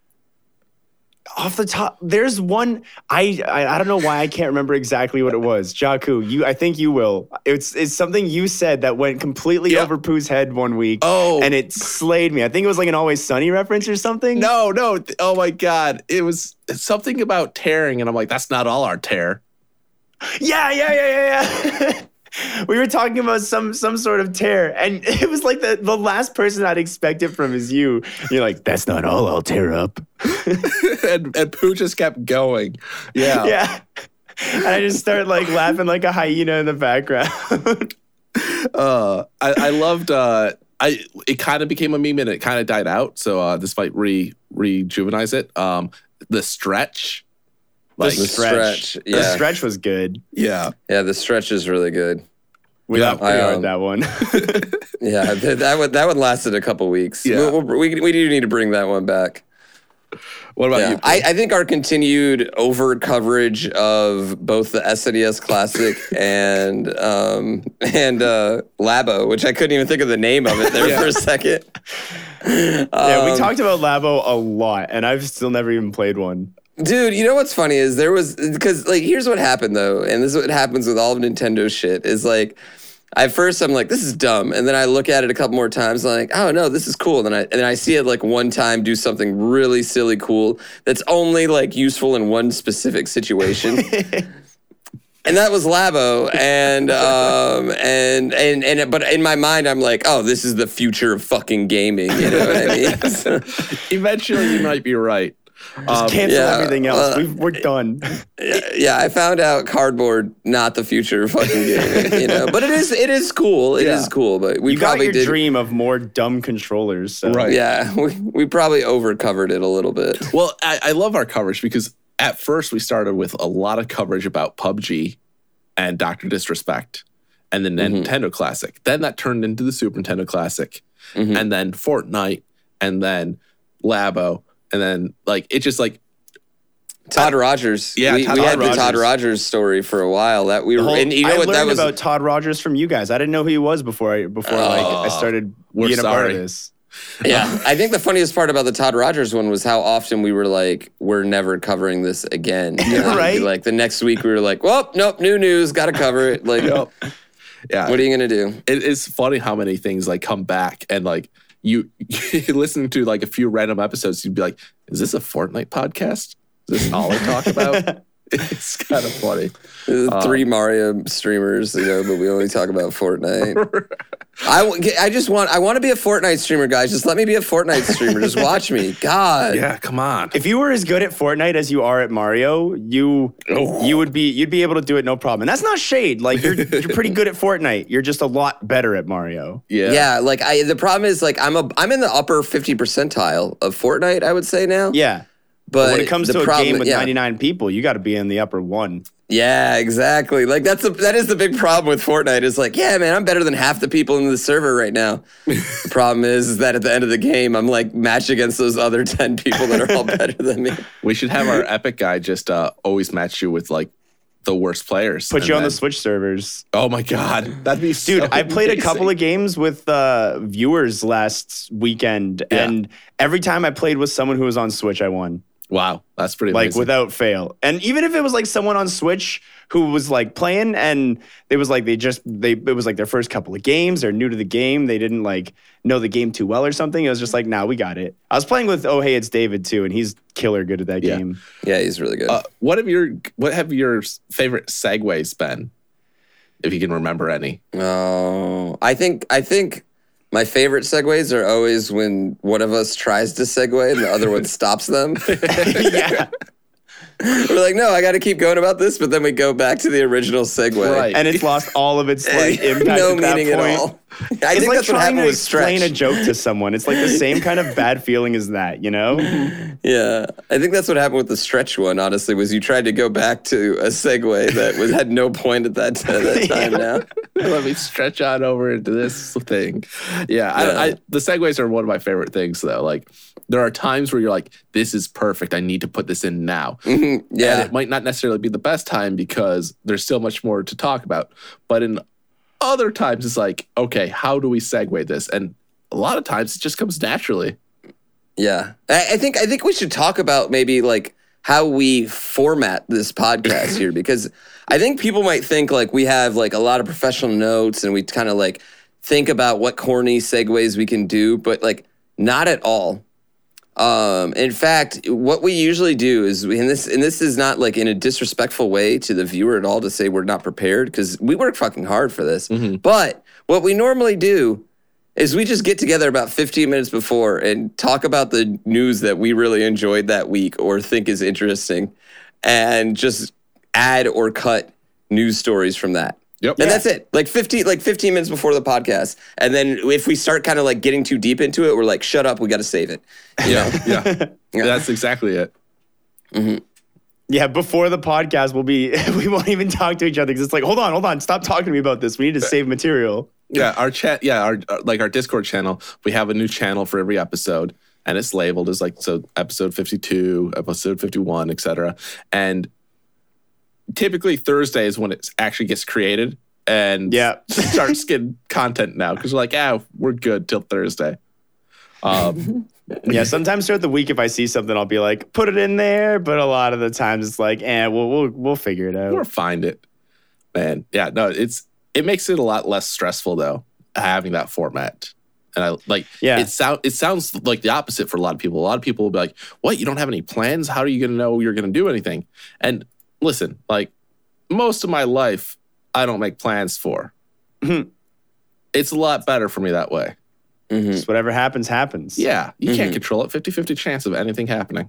Off the top, there's one. I don't know why I can't remember exactly what it was. Jaku, I think you will. It's something you said that went completely over Pooh's head one week. Oh, and it slayed me. I think it was like an Always Sunny reference or something. No. Oh my God, it's something about tearing, and I'm like, that's not all our tear. Yeah. We were talking about some sort of tear, and it was like the last person I'd expect it from is you. You're like, that's not all I'll tear up. and Pooh just kept going. Yeah. Yeah. And I just started like laughing like a hyena in the background. I loved it kind of became a meme and it kind of died out. So this might rejuvenize it. The stretch. Like the stretch. Yeah. The stretch was good. Yeah. Yeah, the stretch is really good. We got that one. Yeah, that one lasted a couple weeks. Yeah. We do need to bring that one back. What about you? I think our continued over coverage of both the SNES Classic and Labo, which I couldn't even think of the name of it there for a second. We talked about Labo a lot, and I've still never even played one. Dude, you know what's funny is because like here's what happened though, and this is what happens with all of Nintendo shit is like, at first I'm like, this is dumb, and then I look at it a couple more times, like, oh no, this is cool, and then I see it like one time do something really silly cool that's only like useful in one specific situation. And that was Labo, but in my mind, I'm like, oh, this is the future of fucking gaming. You know what I mean? So, eventually, you might be right. Just cancel everything else. We're done. Yeah, I found out cardboard not the future of fucking gaming. You know, but it is cool. It is cool. But we probably got your dream of more dumb controllers. So. Right. Yeah, we probably over covered it a little bit. Well, I love our coverage because at first we started with a lot of coverage about PUBG and Dr. Disrespect and the Nintendo Classic. Then that turned into the Super Nintendo Classic, and then Fortnite, and then Labo. And then, like, it just, like, Todd Rogers. Yeah, we had the Todd Rogers story for a while. That we were. And you know I what? learned That was about Todd Rogers from you guys. I didn't know who he was before I started being a part of this. Yeah, I think the funniest part about the Todd Rogers one was how often we were like, "We're never covering this again." Right? Like the next week, we were like, "Well, nope, new news, got to cover it." Like, yeah. What are you gonna do? It's funny how many things like come back and like. You listen to like a few random episodes, you'd be like, is this a Fortnite podcast? Is this all I talk about? It's kind of funny. 3 Mario streamers, but we only talk about Fortnite. I want to be a Fortnite streamer, guys. Just let me be a Fortnite streamer. Just watch me. God. Yeah, come on. If you were as good at Fortnite as you are at Mario, you'd be able to do it no problem. And that's not shade. Like you're pretty good at Fortnite. You're just a lot better at Mario. Yeah. Yeah. Like the problem is like I'm in the upper 50 percentile of Fortnite, I would say now. Yeah. But when it comes to a game with 99 people, you got to be in the upper one. Yeah, exactly. Like that is the big problem with Fortnite. Is like, yeah, man, I'm better than half the people in the server right now. The problem is that at the end of the game, I'm like matched against those other 10 people that are all better than me. We should have our Epic guy just always match you with like the worst players. Put you on the Switch servers. Oh my God. That'd be Dude, I played a couple of games with viewers last weekend, and every time I played with someone who was on Switch, I won. Wow, that's pretty amazing. Like without fail. And even if it was like someone on Switch who was like playing and it was like it was like their first couple of games, they're new to the game, they didn't like know the game too well or something. It was just like, nah, we got it. I was playing with Hey It's David too, and he's killer good at that game. Yeah, he's really good. What have your favorite segues been? If you can remember any. Oh, I think my favorite segues are always when one of us tries to segue and the other one stops them. Yeah. We're like, no, I got to keep going about this, but then we go back to the original segue. Right. And it's lost all of its like impact no at that meaning point. at all. I it's think like that's what trying happened to with explain Stretch. a joke to someone. It's like the same kind of bad feeling as that, you know? Yeah. I think that's what happened with the Stretch one, honestly, was you tried to go back to a segue that had no point at that time now. Let me stretch on over into this thing. Yeah. The segues are one of my favorite things, though. Like, there are times where you're like, this is perfect. I need to put this in now. Mm-hmm. Yeah. And it might not necessarily be the best time because there's still much more to talk about. But in other times, it's like, okay, how do we segue this? And a lot of times it just comes naturally. Yeah. I think we should talk about maybe like how we format this podcast here, because I think people might think like we have like a lot of professional notes and we kind of like think about what corny segues we can do, but like not at all. In fact, what we usually do is, and this is not like in a disrespectful way to the viewer at all to say we're not prepared, because we work fucking hard for this. Mm-hmm. But what we normally do is we just get together about 15 minutes before and talk about the news that we really enjoyed that week or think is interesting, and just add or cut news stories from that. Yep. And that's it. Like 15 minutes before the podcast. And then if we start kind of like getting too deep into it, we're like, shut up, we got to save it. You know? Yeah. That's exactly it. Mm-hmm. Yeah, before the podcast, we won't even talk to each other because it's like, hold on, stop talking to me about this. We need to save material. Yeah, our chat, our Discord channel, we have a new channel for every episode, and it's labeled as like, so episode 52, episode 51, etc. And typically Thursday is when it actually gets created and starts getting content now, because we're like, we're good till Thursday. Yeah, sometimes throughout the week, if I see something, I'll be like, put it in there. But a lot of the times it's like, we'll figure it out. We'll find it, man. Yeah, no, it makes it a lot less stressful though, having that format. And it sounds like the opposite for a lot of people. A lot of people will be like, what? You don't have any plans? How are you going to know you're going to do anything? And listen, like most of my life, I don't make plans for. Mm-hmm. It's a lot better for me that way. Mm-hmm. Just whatever happens, happens. Yeah, you can't control it. 50-50 chance of anything happening.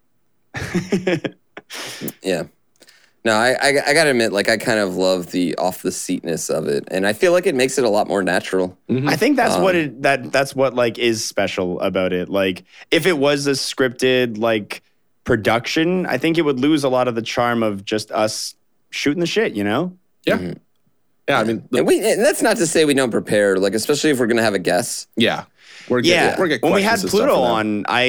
Yeah. No, I got to admit, like, I kind of love the off-the-seatness of it. And I feel like it makes it a lot more natural. Mm-hmm. I think that's that's what like is special about it. Like, if it was a scripted like production, I think it would lose a lot of the charm of just us shooting the shit, you know? Yeah. Mm-hmm. Yeah, I mean... And that's not to say we don't prepare, like, especially if we're going to have a guest. Yeah. When we had Pluto on, I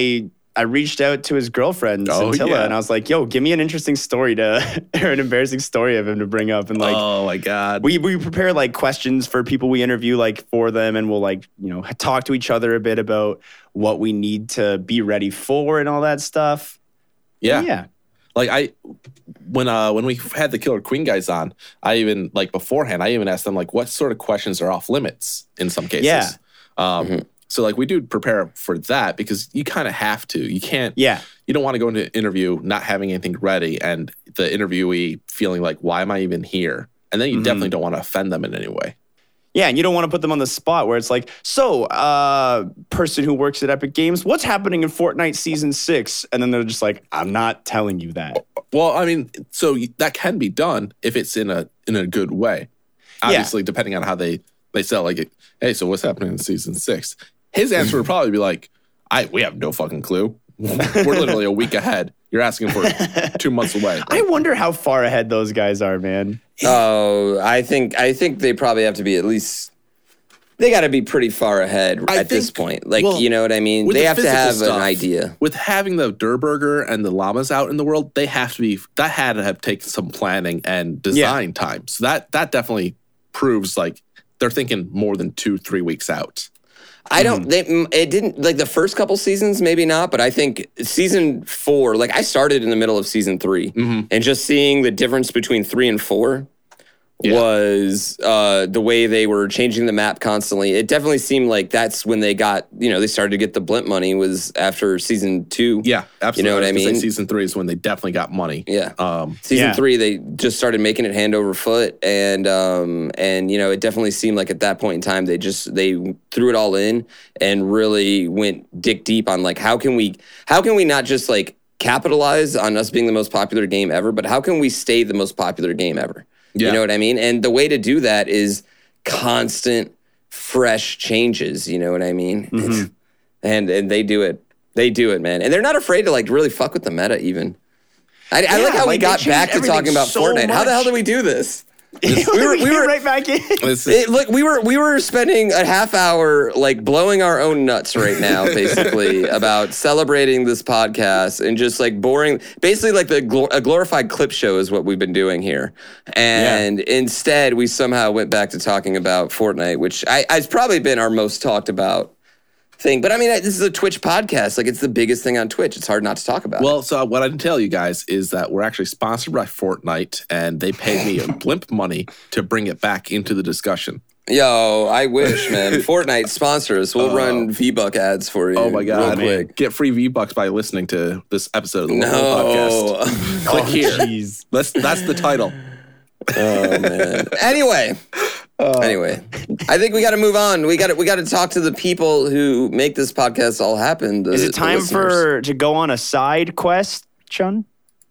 I reached out to his girlfriend, Scintilla, and I was like, yo, give me an interesting story or an embarrassing story of him to bring up. And like, oh my God. We prepare like questions for people we interview, like for them. And we'll like, talk to each other a bit about what we need to be ready for and all that stuff. Yeah. Yeah. Like when we had the Killer Queen guys on, I even like beforehand, I even asked them like what sort of questions are off limits in some cases. Yeah. So like we do prepare for that because you kind of have to. You can't. Yeah. You don't want to go into an interview not having anything ready and the interviewee feeling like, why am I even here? And then you definitely don't want to offend them in any way. Yeah, and you don't want to put them on the spot where it's like, so, person who works at Epic Games, what's happening in Fortnite Season 6? And then they're just like, I'm not telling you that. Well, I mean, so that can be done if it's in a good way. Obviously, depending on how they sell, like, hey, so what's happening in Season 6? His answer would probably be like, we have no fucking clue. We're literally a week ahead. You're asking for 2 months away. I wonder how far ahead those guys are, man. Oh, I think they probably have to be at least. They got to be pretty far ahead at this point. Like, you know what I mean? They have to have an idea. With having the Durburger and the llamas out in the world, they have to be. That had to have taken some planning and design time. So that definitely proves like they're thinking more than 2-3 weeks out. I don't, it didn't, like the first couple seasons, maybe not, but I think season 4, like I started in the middle of season 3 and just seeing the difference between 3 and 4 was the way they were changing the map constantly. It definitely seemed like that's when they got, they started to get the blimp money was after season 2. Yeah, absolutely. You know what I mean? Season 3 is when they definitely got money. Yeah. Season 3, they just started making it hand over foot. And it definitely seemed like at that point in time, they threw it all in and really went dick deep on like, how can we not just like capitalize on us being the most popular game ever, but how can we stay the most popular game ever? Yeah. You know what I mean? And the way to do that is constant, fresh changes. You know what I mean? And they do it. They do it, man. And they're not afraid to like really fuck with the meta even. I like how we got back to talking about Fortnite. Much. How the hell did we do this? we were right back in. Look, we were spending a half hour like blowing our own nuts right now, basically about celebrating this podcast and just like boring, basically like a glorified clip show is what we've been doing here. And instead, we somehow went back to talking about Fortnite, which has probably been our most talked about thing. But I mean, this is a Twitch podcast. Like, it's the biggest thing on Twitch. It's hard not to talk about. Well, so what I can tell you guys is that we're actually sponsored by Fortnite, and they paid me a blimp money to bring it back into the discussion. Yo, I wish, man. Jeff sponsor us. We'll run V-Buck ads for you. Oh my God, real quick. Get free V-Bucks by listening to this episode of the Podcast. Click here. Geez. That's the title. Oh man. Anyway, I think we got to move on. We got to talk to the people who make this podcast all happen. Is it time to go on a side quest, Chun?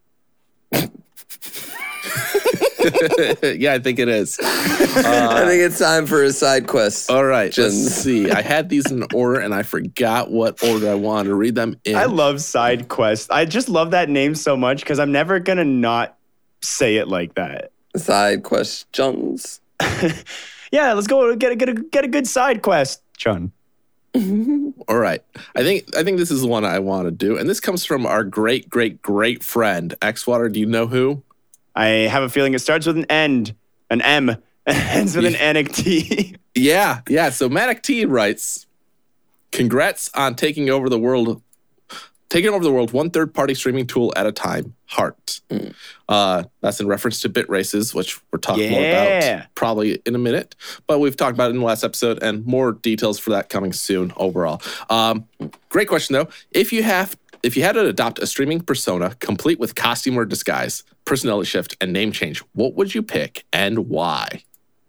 Yeah, I think it is. I think it's time for a side quest. All right, let's see. I had these in order, and I forgot what order I wanted to read them in. I love side quest. I just love that name so much because I'm never gonna not say it like that. Side questions. Yeah, let's go get a good side quest, Chun. All right. I think this is the one I want to do, and this comes from our great friend Xwater. Do you know who? I have a feeling it starts with an M, and ends with an Manic-T. Yeah. So Manic-T writes, "Congrats on taking over the world one third-party streaming tool at a time. Heart." That's in reference to BitRaces, which we're talking more about probably in a minute. But we've talked about it in the last episode, and more details for that coming soon overall. Great question, though. If you had to adopt a streaming persona complete with costume or disguise, personality shift, and name change, what would you pick and why?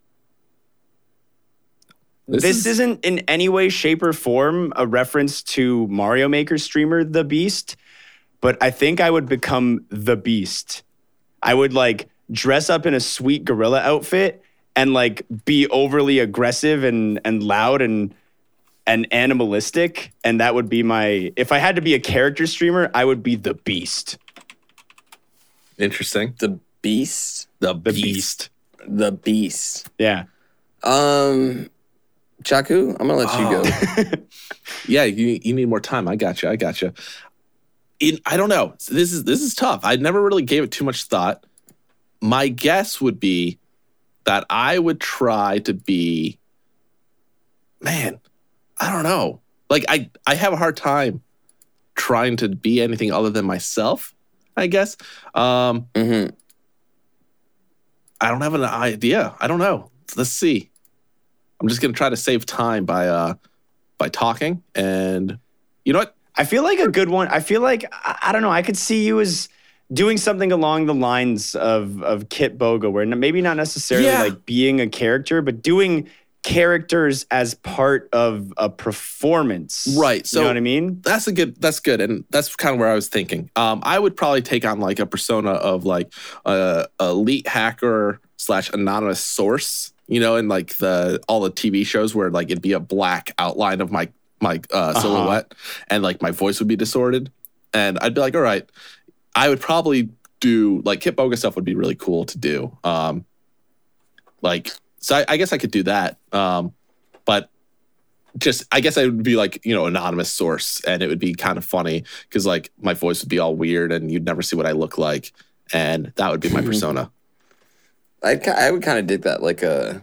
This isn't in any way, shape, or form a reference to Mario Maker streamer The Beast, but I think I would become The Beast. I would like dress up in a sweet gorilla outfit and like be overly aggressive and loud and animalistic, and that would be if I had to be a character streamer, I would be The Beast. Interesting. The Beast? The Beast. The Beast. Yeah. Chaku, I'm going to let you go. Yeah, you need more time. I got you. I don't know. This is tough. I never really gave it too much thought. My guess would be that I would try to be, man, I don't know. Like I have a hard time trying to be anything other than myself, I guess. I don't have an idea. I don't know. Let's see. I'm just going to try to save time by talking. And you know what? I feel like a good one. I feel like, I don't know, I could see you as doing something along the lines of Kit Boga, where maybe not necessarily like being a character, but doing characters as part of a performance. Right. So you know what I mean? That's good. And that's kind of where I was thinking. I would probably take on like a persona of like a elite hacker / anonymous source, you know, in like all the TV shows where like it'd be a black outline of my silhouette and like my voice would be distorted. And I'd be like, all right, I would probably do like Kit Boga stuff would be really cool to do. So I guess I could do that. But just, I guess I would be like, you know, anonymous source, and it would be kind of funny because like my voice would be all weird and you'd never see what I look like. And that would be my persona. I would kind of dig that, like a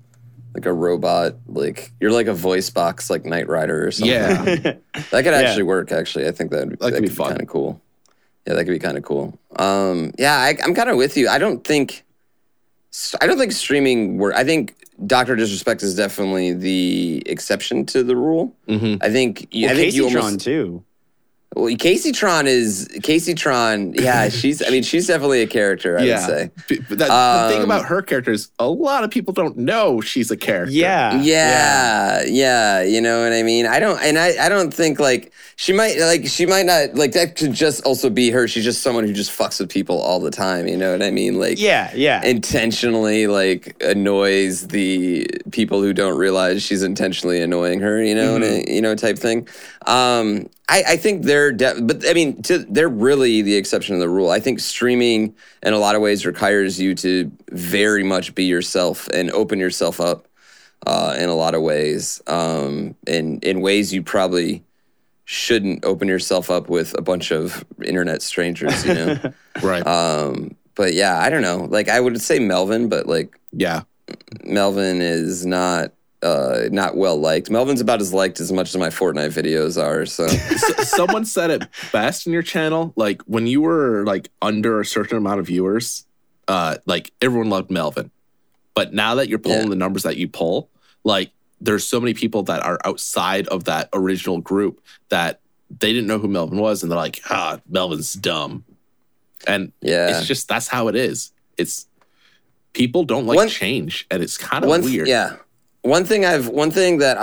robot, like you're like a voice box, like Knight Rider or something. Yeah. That could actually work, actually. I think that could be fun. Kind of cool. Yeah, that could be kind of cool. I'm kind of with you. I don't think streaming work. I think Dr. Disrespect is definitely the exception to the rule. Mm-hmm. I think Casey-tron too. Well, Casey-tron. Yeah, she's definitely a character, I would say. But the thing about her character is a lot of people don't know she's a character. Yeah. You know what I mean? I don't think like she might not, like that could just also be her. She's just someone who just fucks with people all the time. You know what I mean? Like, intentionally like annoys the people who don't realize she's intentionally annoying her, you know, type thing. I think they're really the exception to the rule. I think streaming in a lot of ways requires you to very much be yourself and open yourself up in a lot of ways, in ways you probably shouldn't open yourself up with a bunch of internet strangers, you know? Right. But yeah, I don't know. Like I would say Melvin, but like, yeah, Melvin is not well liked. Melvin's about as liked as much as my Fortnite videos are. So someone said it best in your channel. Like when you were like under a certain amount of viewers, like everyone loved Melvin. But now that you're pulling the numbers that you pull, like there's so many people that are outside of that original group that they didn't know who Melvin was, and they're like, Melvin's dumb. And it's just, that's how it is. It's people don't like change, and it's kind of weird. Yeah. One thing that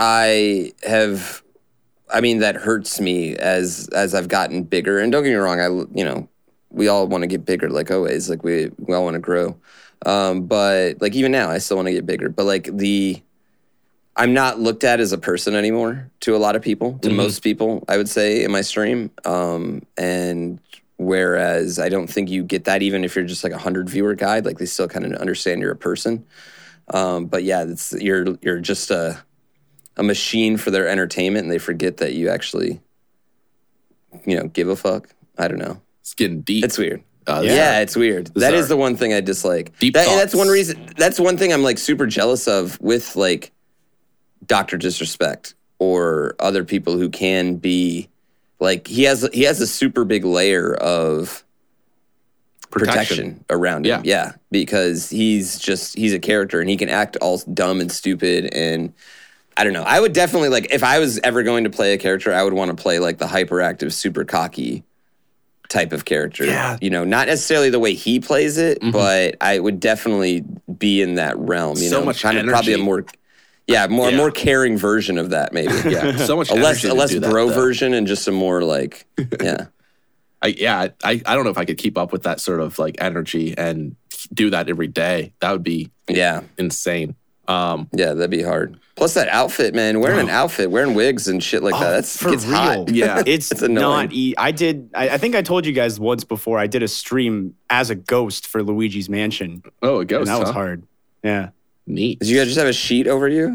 hurts me as I've gotten bigger, and don't get me wrong, we all want to get bigger, like always, like we all want to grow. But like even now, I still want to get bigger. But like I'm not looked at as a person anymore to a lot of people, to most people, I would say, in my stream. And whereas I don't think you get that even if you're just like 100 viewer guy, like they still kind of understand you're a person. But yeah, you're just a machine for their entertainment, and they forget that you actually, give a fuck. I don't know. It's getting deep. It's weird. It's weird. That is the one thing I dislike. Deep thoughts. That's one reason. That's one thing I'm like super jealous of with like Dr. Disrespect or other people who can be like he has a super big layer of protection around him. Yeah, because he's a character and he can act all dumb and stupid, and I don't know. I would definitely like if I was ever going to play a character, I would want to play like the hyperactive, super cocky type of character. Yeah. Not necessarily the way he plays it, but I would definitely be in that realm. So much kind energy. of probably a more caring version of that, maybe. Yeah, so much a less energy bro version, and just a more like I don't know if I could keep up with that sort of like energy and do that every day. That would be insane. That'd be hard. Plus that outfit, man, wearing wigs and shit like that. It's real. hot. Yeah, it's annoying. I think I told you guys once before. I did a stream as a ghost for Luigi's Mansion. Oh, a ghost. And that was hard. Yeah. Neat. Did you guys just have a sheet over you?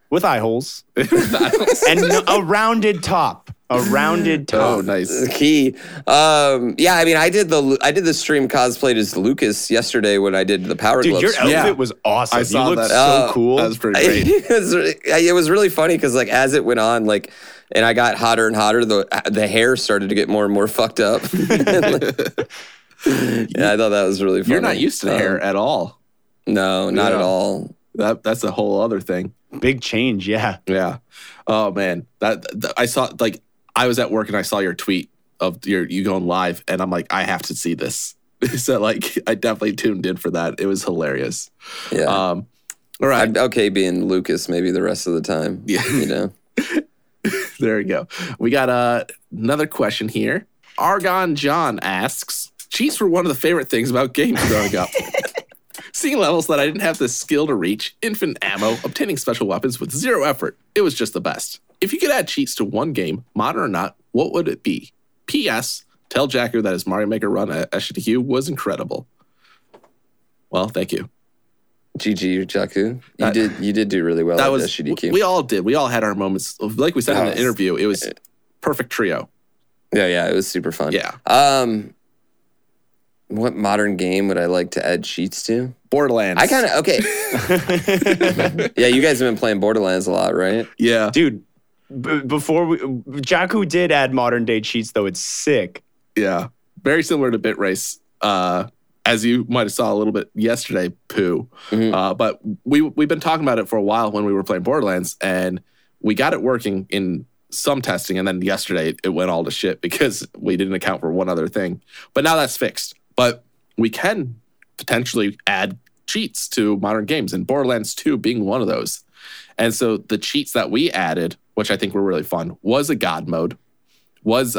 with eye holes and a rounded top. A rounded top. Oh, nice. Key. Yeah, I mean, I did the stream cosplayed as Lucas yesterday when I did the Power Gloves. Dude, your outfit was awesome. I saw you looked that. so cool. That was pretty great. It was really funny because like as it went on, like, and I got hotter and hotter, the hair started to get more and more fucked up. Yeah, I thought that was really funny. You're not used to the hair at all. No, not at all. That's a whole other thing. Big change, yeah. Yeah. Oh man, that I saw, like, I was at work and I saw your tweet of you going live, and I'm like, I have to see this. So like, I definitely tuned in for that. It was hilarious. Yeah. All right. I'm okay being Lucas maybe the rest of the time. Yeah. You know. There we go. We got another question here. Argon John asks, cheats were one of the favorite things about games growing up. Seeing levels that I didn't have the skill to reach, infinite ammo, obtaining special weapons with zero effort. It was just the best. If you could add cheats to one game, modern or not, what would it be? P.S. Tell Jacker that his Mario Maker run at SGDQ was incredible. Well, thank you. GG, Jaku. You did do really well at SGDQ. We all did. We all had our moments. Like we said in the interview, it was perfect trio. Yeah, it was super fun. Yeah. What modern game would I like to add cheats to? Borderlands. I kind of, okay. Yeah, you guys have been playing Borderlands a lot, right? Yeah. Dude, Jaku did add modern day cheats, though. It's sick. Yeah. Very similar to BitRace. As you might have saw a little bit yesterday, Pooh. Mm-hmm. But we've been talking about it for a while when we were playing Borderlands, and we got it working in some testing, and then yesterday it went all to shit because we didn't account for one other thing. But now that's fixed. But we can potentially add cheats to modern games, and Borderlands 2 being one of those. And so the cheats that we added, which I think were really fun, was a God mode, was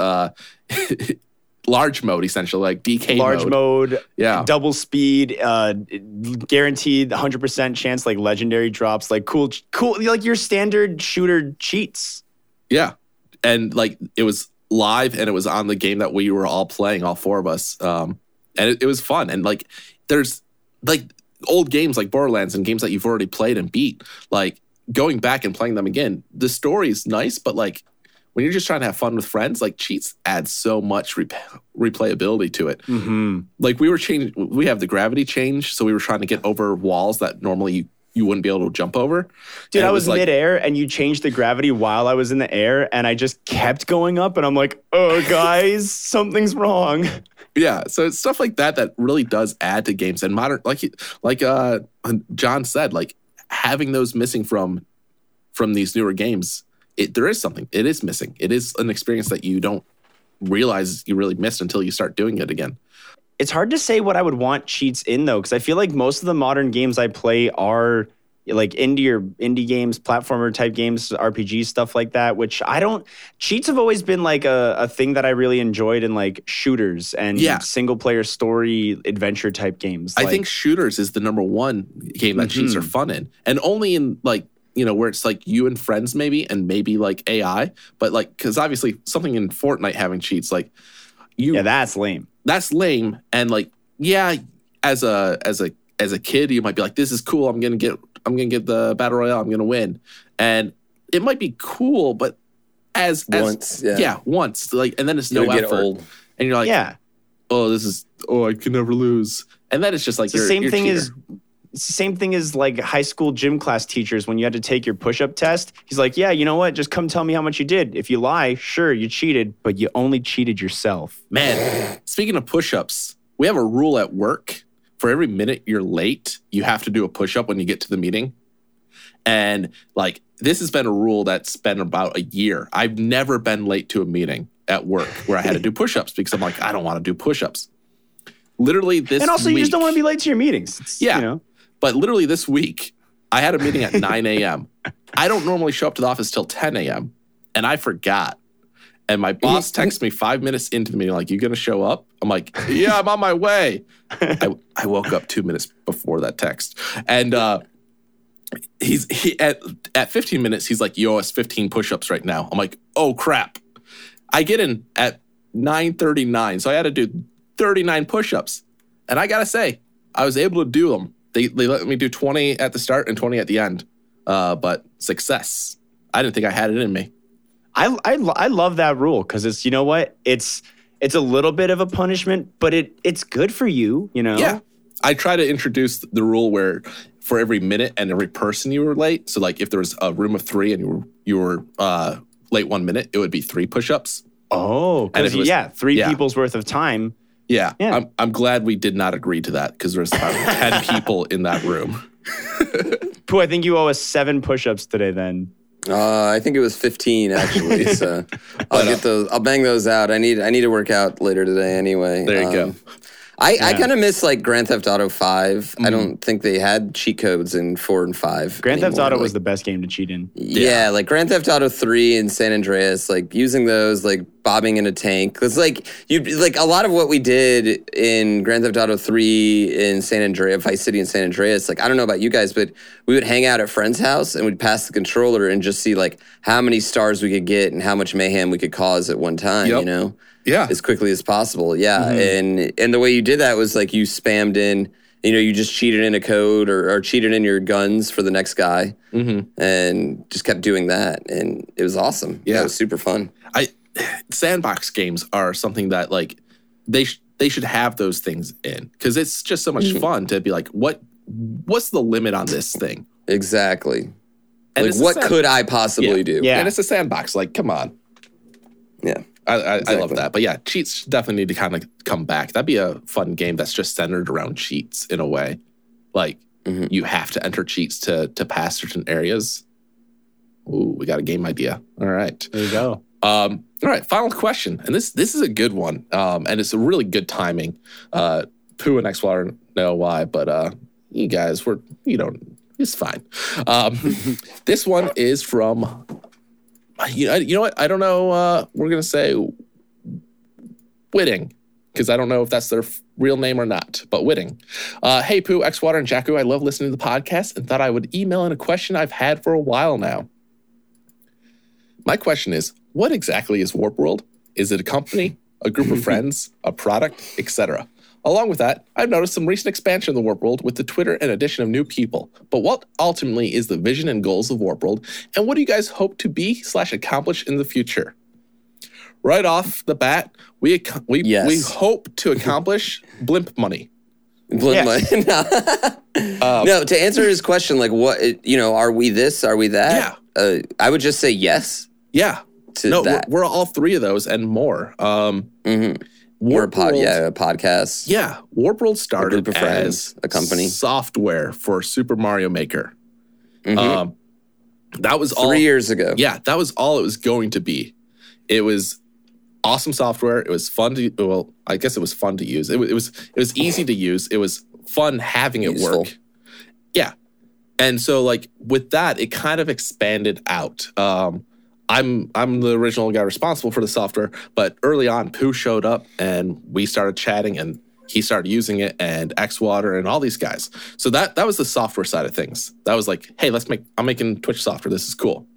large mode, essentially, like DK large mode, yeah, double speed, guaranteed 100% chance, like legendary drops, like cool, like your standard shooter cheats. Yeah, and like it was live, and it was on the game that we were all playing, all four of us, and it was fun. And like, there's like old games like Borderlands and games that you've already played and beat, like going back and playing them again. The story is nice, but like, when you're just trying to have fun with friends, like cheats add so much replayability to it. Mm-hmm. Like we have the gravity change, so we were trying to get over walls that normally you wouldn't be able to jump over. Dude, I was midair, and you changed the gravity while I was in the air, and I just kept going up, and I'm like, oh, guys, something's wrong. Yeah, so it's stuff like that really does add to games. And modern, like John said, like having those missing from these newer games, there is something. It is missing. It is an experience that you don't realize you really missed until you start doing it again. It's hard to say what I would want cheats in, though, because I feel like most of the modern games I play are like indie games, platformer type games, RPG, stuff like that, which I don't... Cheats have always been like a thing that I really enjoyed in like shooters and single player story adventure type games. I think shooters is the number one game that cheats are fun in. And only in like, where it's like you and friends maybe, and maybe like AI, but like, because obviously something in Fortnite having cheats, like yeah, that's lame. That's lame. And like, yeah, as a kid, you might be like, this is cool. I'm gonna get the battle royale. I'm gonna win, and it might be cool, but once, like, and then it's no effort, get old. And you're like, I can never lose, and then it's just like the same thing is. It's the same thing as like high school gym class teachers when you had to take your push-up test. He's like, yeah, you know what? Just come tell me how much you did. If you lie, sure, you cheated, but you only cheated yourself. Man, speaking of push-ups, we have a rule at work. For every minute you're late, you have to do a push-up when you get to the meeting. And like, this has been a rule that's been about a year. I've never been late to a meeting at work where I had to do push-ups because I'm like, I don't want to do push-ups. Literally this And also, week, you just don't want to be late to your meetings. It's, But literally this week, I had a meeting at 9 a.m. I don't normally show up to the office till 10 a.m. And I forgot. And my boss texts me 5 minutes into the meeting, like, you going to show up? I'm like, yeah, I'm on my way. I woke up 2 minutes before that text. And he at 15 minutes, he's like, you owe us 15 push-ups right now. I'm like, oh, crap. I get in at 9:39. So I had to do 39 push-ups. And I got to say, I was able to do them. They let me do 20 at the start and 20 at the end, but success. I didn't think I had it in me. I love that rule because it's, you know what? It's a little bit of a punishment, but it's good for you, you know? Yeah. I try to introduce the rule where for every minute and every person you were late, so like if there was a room of 3 and you were late 1 minute, it would be 3 push-ups. Oh, because 3 people's worth of time. Yeah. I'm glad we did not agree to that because there's about 10 people in that room. Pooh, I think you owe us 7 push-ups today then. I think it was 15 actually. So I'll get those. I'll bang those out. I need to work out later today anyway. There you go. I kind of miss like Grand Theft Auto 5. I don't think they had cheat codes in 4 and 5. Grand Theft Auto was the best game to cheat in. Yeah, like Grand Theft Auto 3 and San Andreas, like using those, like bobbing in a tank. Because like a lot of what we did in Grand Theft Auto 3 in San Andreas, Vice City and San Andreas, like I don't know about you guys, but we would hang out at friends' house and we'd pass the controller and just see like how many stars we could get and how much mayhem we could cause at one time, you know? Yeah. As quickly as possible. Yeah. Mm-hmm. And the way you did that was like you spammed in, you just cheated in a code or cheated in your guns for the next guy and just kept doing that. And it was awesome. Yeah. It was super fun. Sandbox games are something that like they should have those things in because it's just so much fun to be like, what's the limit on this thing? Exactly. And like, what could I possibly do? Yeah. And it's a sandbox. Like, come on. Yeah. I love that. But yeah, cheats definitely need to kind of come back. That'd be a fun game that's just centered around cheats in a way. Like you have to enter cheats to pass certain areas. Ooh, we got a game idea. All right. There you go. All right, final question. And this is a good one. And it's a really good timing. Pooh and Xwater know why, but you guys it's fine. This one is from you know what? I don't know. We're going to say Whitting, because I don't know if that's their real name or not, but Whitting. Hey, Pooh, Xwater, and Jakku, I love listening to the podcast and thought I would email in a question I've had for a while now. My question is, what exactly is Warp World? Is it a company, a group of friends, a product, etc.? Along with that, I've noticed some recent expansion of the Warp World with the Twitter and addition of new people. But what ultimately is the vision and goals of Warp World, and what do you guys hope to be / accomplish in the future? Right off the bat, we hope to accomplish blimp money. Blimp money. No, to answer his question, like what, are we this? Are we that? Yeah. I would just say yes. Yeah. We're all 3 of those and more. We're a podcast. Yeah, Warp World started a group of friends, as a company, software for Super Mario Maker. That was 3 years ago. Yeah, that was all it was going to be. It was awesome software. It was fun to. Well, I guess it was fun to use. It was easy to use. It was fun having it work. Yeah, and so like with that, it kind of expanded out. I'm the original guy responsible for the software, but early on, Pooh showed up and we started chatting and he started using it and Xwater and all these guys. So that was the software side of things. That was like, hey, I'm making Twitch software. This is cool.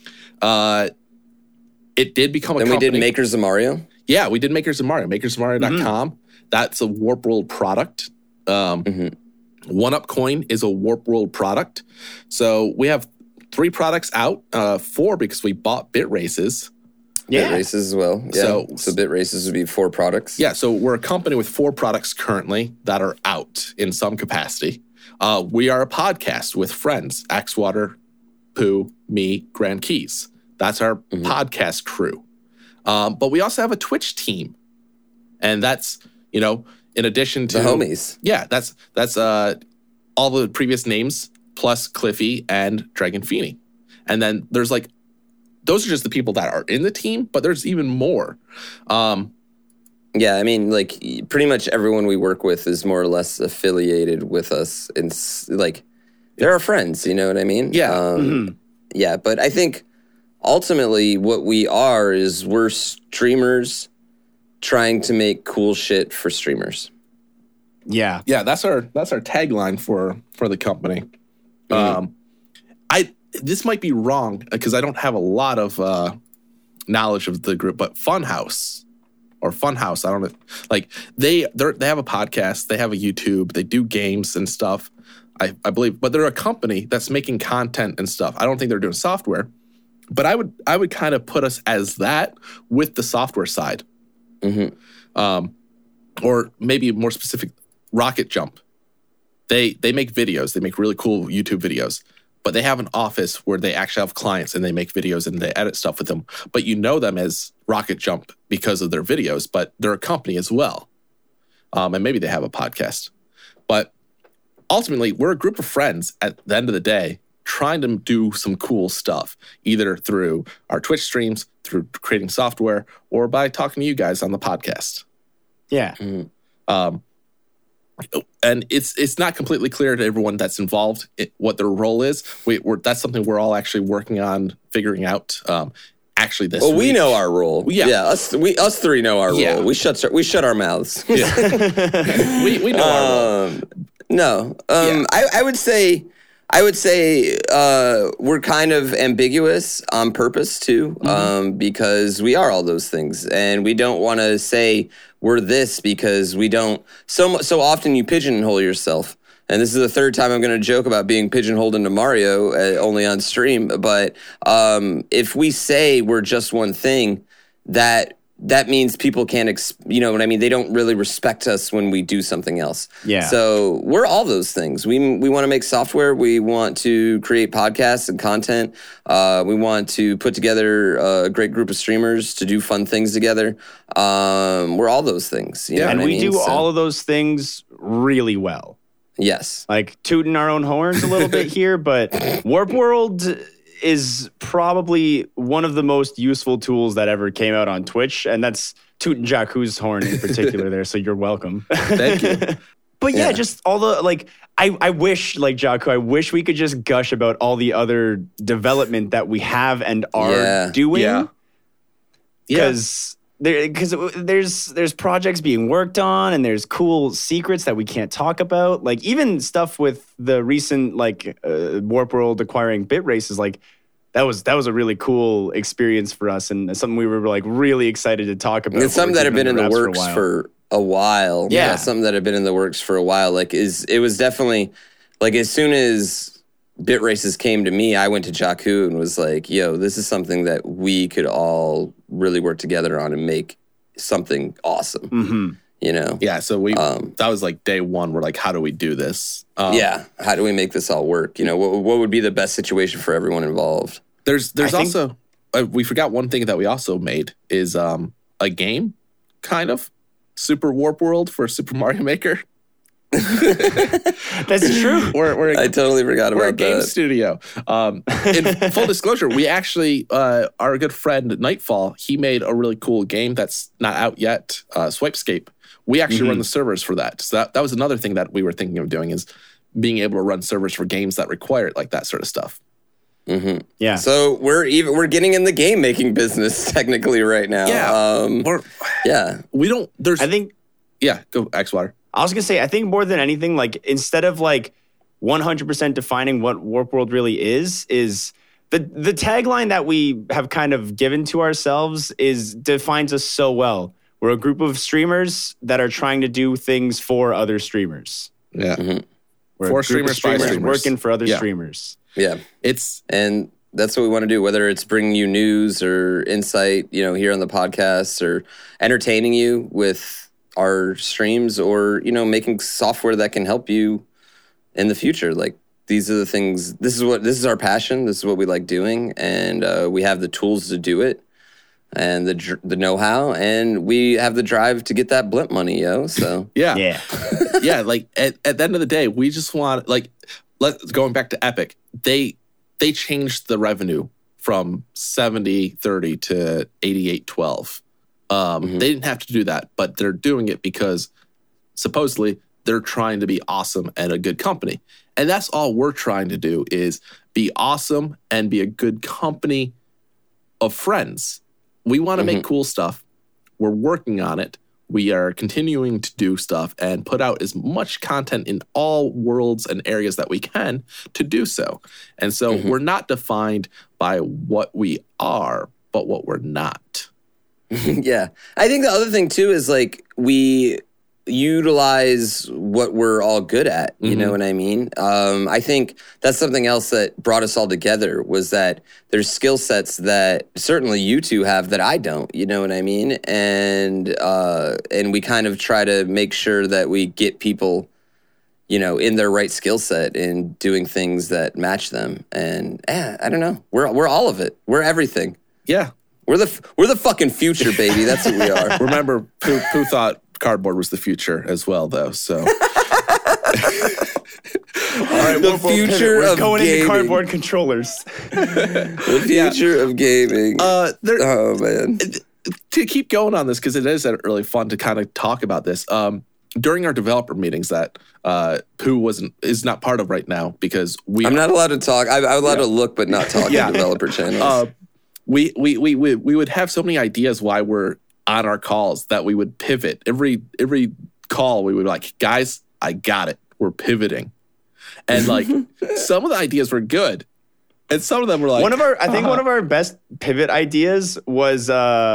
It did become a company. And we did Makers of Mario? Yeah, we did Makers of Mario. Makersofmario.com. That's a Warp World product. 1UP Coin is a Warp World product. So we have 3 products out, 4 because we bought Bit Races. Yeah. Bit Races as well. Yeah. So Bit Races would be 4 products. Yeah, so we're a company with 4 products currently that are out in some capacity. We are a podcast with friends, Xwater, Pooh, me, Grand Keys. That's our podcast crew. But we also have a Twitch team. And that's, in addition to... The homies. Yeah, that's all the previous names plus Cliffy and Dragon Feeney. And then there's like, those are just the people that are in the team, but there's even more. Yeah, I mean, like pretty much everyone we work with is more or less affiliated with us. And like, they're our friends, you know what I mean? Yeah. Yeah, but I think ultimately what we are is we're streamers trying to make cool shit for streamers. Yeah. Yeah, that's our tagline for the company. This might be wrong because I don't have a lot of knowledge of the group, but Funhouse, I don't know. Like they have a podcast, they have a YouTube, they do games and stuff. I believe, but they're a company that's making content and stuff. I don't think they're doing software, but I would kind of put us as that with the software side. Or maybe more specific, Rocket Jump. They make videos. They make really cool YouTube videos, but they have an office where they actually have clients and they make videos and they edit stuff with them. But you know them as Rocket Jump because of their videos, but they're a company as well. And maybe they have a podcast. But ultimately, we're a group of friends at the end of the day trying to do some cool stuff, either through our Twitch streams, through creating software, or by talking to you guys on the podcast. Yeah. And it's not completely clear to everyone that's involved what their role is. That's something we're all actually working on figuring out. Actually, this week. We know our role. Yeah, us three know our role. We shut our mouths. Yeah. we know our role. No, I would say we're kind of ambiguous on purpose too, because we are all those things, and we don't want to say we're this because we don't. So often you pigeonhole yourself, and this is the third time I'm going to joke about being pigeonholed into Mario, only on stream. But if we say we're just one thing, that means people can't, you know what I mean? They don't really respect us when we do something else. Yeah. So we're all those things. We want to make software. We want to create podcasts and content. We want to put together a great group of streamers to do fun things together. We're all those things. You know and what we I mean? do all of those things really well. Yes. Like tooting our own horns a little bit here, but Warp World is probably one of the most useful tools that ever came out on Twitch, and that's tooting Jakku's horn in particular there, so you're welcome. Thank you. But yeah, just all the, like, I wish, like Jakku, I wish we could just gush about all the other development that we have and are doing. Yeah. Because there's projects being worked on, and there's cool secrets that we can't talk about. Like even stuff with the recent Warp World acquiring BitRace is like that was a really cool experience for us, and something we were like really excited to talk about. It's something that had been in the works for a while. Yeah, something that had been in the works for a while. Like it was definitely like as soon as BitRaces came to me, I went to Jakku and was like, yo, this is something that we could all really work together on and make something awesome. Mm-hmm. You know? Yeah, so we that was like day one. We're like, how do we do this? How do we make this all work? You know, what would be the best situation for everyone involved? There's also, we forgot one thing that we also made is a game, kind of, Super Warp World for Super Mario Maker. That's true. I totally forgot about that. We're a game studio. In full disclosure, we actually, our good friend Nightfall, he made a really cool game that's not out yet, Swipescape. We actually run the servers for that. So that was another thing that we were thinking of doing, is being able to run servers for games that require it, like that sort of stuff. Mm-hmm. Yeah. So we're getting in the game making business technically right now. Yeah. We don't. There's. I think. Yeah. Go Xwater. I was gonna say, I think more than anything, like instead of like 100% defining what Warp World really is the tagline that we have kind of given to ourselves defines us so well. We're a group of streamers that are trying to do things for other streamers. Yeah. Mm-hmm. We're for a group of streamers working for other streamers. Yeah. And that's what we want to do, whether it's bringing you news or insight, you know, here on the podcast, or entertaining you with our streams, or, you know, making software that can help you in the future. Like, these are the things, this is our passion. This is what we like doing. And we have the tools to do it, and the know-how, and we have the drive to get that blimp money, yo. So yeah. Like at the end of the day, we just want, like, going back to Epic, they changed the revenue from 70-30 to 88-12. They didn't have to do that, but they're doing it because supposedly they're trying to be awesome and a good company. And that's all we're trying to do, is be awesome and be a good company of friends. We want to make cool stuff. We're working on it. We are continuing to do stuff and put out as much content in all worlds and areas that we can to do so. And so we're not defined by what we are, but what we're not. Yeah. I think the other thing too is, like, we utilize what we're all good at. You know what I mean? I think that's something else that brought us all together was that there's skill sets that certainly you two have that I don't. You know what I mean? And we kind of try to make sure that we get people, you know, in their right skill set and doing things that match them. And I don't know. We're all of it. We're everything. Yeah. We're the fucking future, baby. That's what we are. Remember, Pooh thought cardboard was the future as well, though. So, all right, the future of going gaming. into cardboard controllers. The future of gaming. Oh man! To keep going on this because it is really fun to kind of talk about this. During our developer meetings that Pooh is not part of right now because I'm not allowed to talk. I'm allowed to look but not talk on developer channels. We would have so many ideas why we're on our calls that we would pivot. Every call we would be like, guys, I got it. We're pivoting. And like some of the ideas were good. And some of them were like one of our best pivot ideas was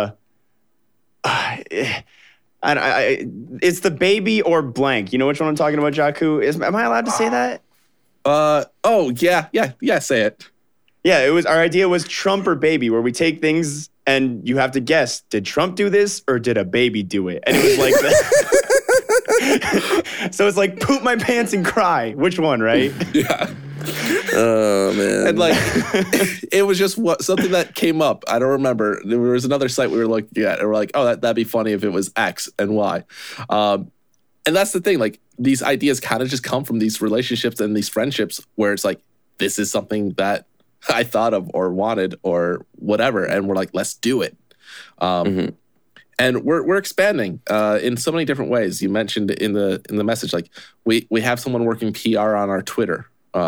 it's the baby or blank. You know which one I'm talking about, Jakku? Am I allowed to say that? Oh yeah, say it. Yeah, our idea was Trump or baby, where we take things and you have to guess, did Trump do this or did a baby do it? And it was like that. So it's like poop my pants and cry. Which one, right? Yeah. Oh man. And like it was just something that came up. I don't remember. There was another site we were looking at and we're like, oh, that'd be funny if it was X and Y. And that's the thing, like these ideas kind of just come from these relationships and these friendships where it's like, this is something that I thought of or wanted or whatever. And we're like, let's do it. And we're expanding in so many different ways. You mentioned in the message, like we have someone working PR on our Twitter.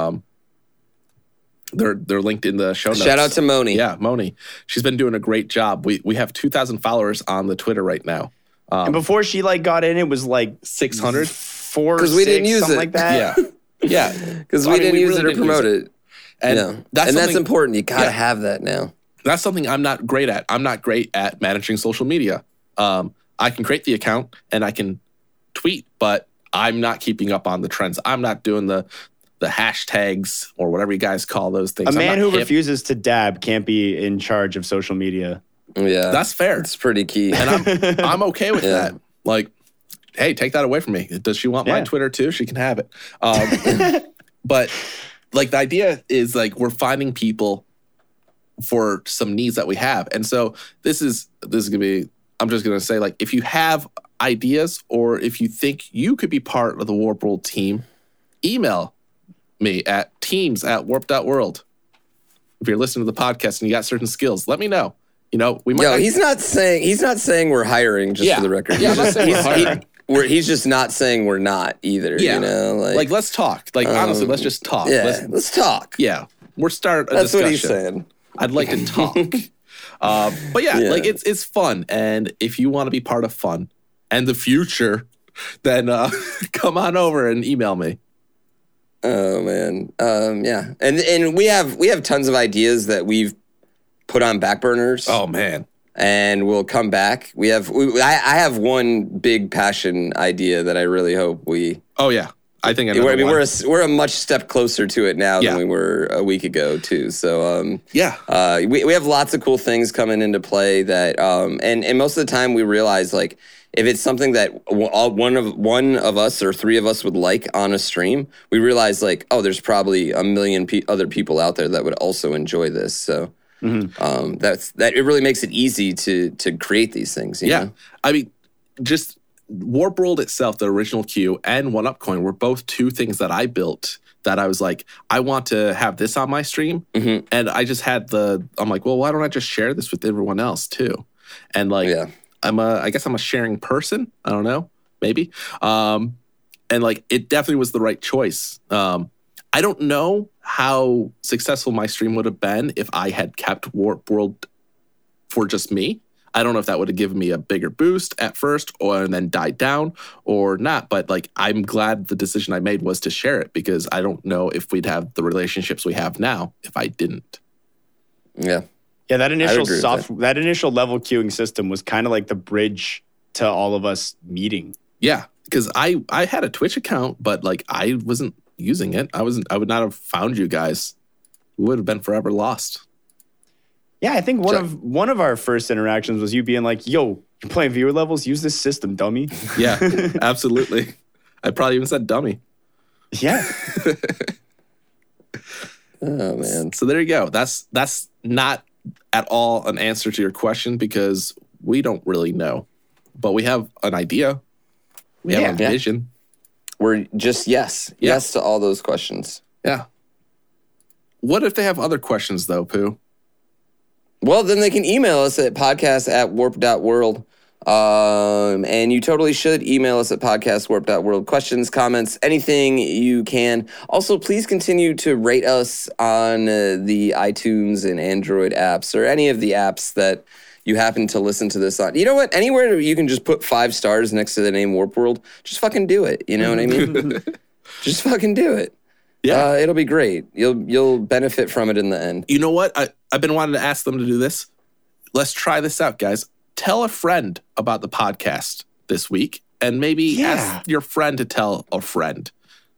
They're linked in the show notes. Shout out to Moni. Yeah, Moni. She's been doing a great job. We have 2,000 followers on the Twitter right now. And before she like got in, it was like 600, 4, because we didn't use something it like that. Yeah, because we didn't use it or promote it. And that's important. You gotta have that now. That's something I'm not great at. I'm not great at managing social media. I can create the account and I can tweet, but I'm not keeping up on the trends. I'm not doing the hashtags or whatever you guys call those things. A man who refuses to dab can't be in charge of social media. Yeah, that's fair. It's pretty key, and I'm okay with that. Like, hey, take that away from me. Does she want my Twitter too? She can have it. But like the idea is like we're finding people for some needs that we have, and so this is gonna be. I'm just gonna say like if you have ideas or if you think you could be part of the Warp World team, email me at teams@warp.world. If you're listening to the podcast and you got certain skills, let me know. You know, we might. He's not saying we're hiring. Just for the record, yeah, I'm not saying we're hiring. He's just not saying we're not either. Yeah. You know, like let's talk. Like honestly, let's just talk. Yeah, let's talk. Yeah, we're starting. That's what he's saying. I'd like to talk. But yeah, like it's fun, and if you want to be part of fun and the future, then come on over and email me. Oh man, yeah, and we have tons of ideas that we've put on back burners. Oh man. And we'll come back. I have one big passion idea that I really hope we. Oh yeah, I think we're a much step closer to it now than we were a week ago too. So we have lots of cool things coming into play that and most of the time we realize like if it's something that one of us or three of us would like on a stream, we realize like there's probably a million other people out there that would also enjoy this. So. That it really makes it easy to create these things. You know? I mean, just Warp World itself, the original queue, and 1UpCoin were both two things that I built that I was like, I want to have this on my stream, and I just had I'm like, well, why don't I just share this with everyone else too? And like, I guess I'm a sharing person. I don't know, maybe. And like, it definitely was the right choice. I don't know how successful my stream would have been if I had kept Warp World for just me. I don't know if that would have given me a bigger boost at first and then died down or not. But like, I'm glad the decision I made was to share it because I don't know if we'd have the relationships we have now if I didn't. Yeah. Yeah, that initial level queuing system was kind of like the bridge to all of us meeting. Yeah, because I had a Twitch account, but like I wasn't using it. I would not have found you guys. We would have been forever lost. Yeah, I think one of our first interactions was you being like, "Yo, you're playing viewer levels? Use this system, dummy." Yeah, absolutely. I probably even said dummy. Yeah. Oh man. So there you go. That's not at all an answer to your question because we don't really know, but we have an idea. We have a vision. We're just yes to all those questions. Yeah. What if they have other questions though, Pooh? Well, then they can email us at podcast@warp.world. And you totally should email us at podcastwarp.world. Questions, comments, anything you can. Also, please continue to rate us on the iTunes and Android apps or any of the apps that you happen to listen to this on. You know what? Anywhere you can just put 5 stars next to the name Warp World, just fucking do it. You know what I mean? Just fucking do it. Yeah, it'll be great. You'll benefit from it in the end. You know what? I've been wanting to ask them to do this. Let's try this out, guys. Tell a friend about the podcast this week, and maybe ask your friend to tell a friend.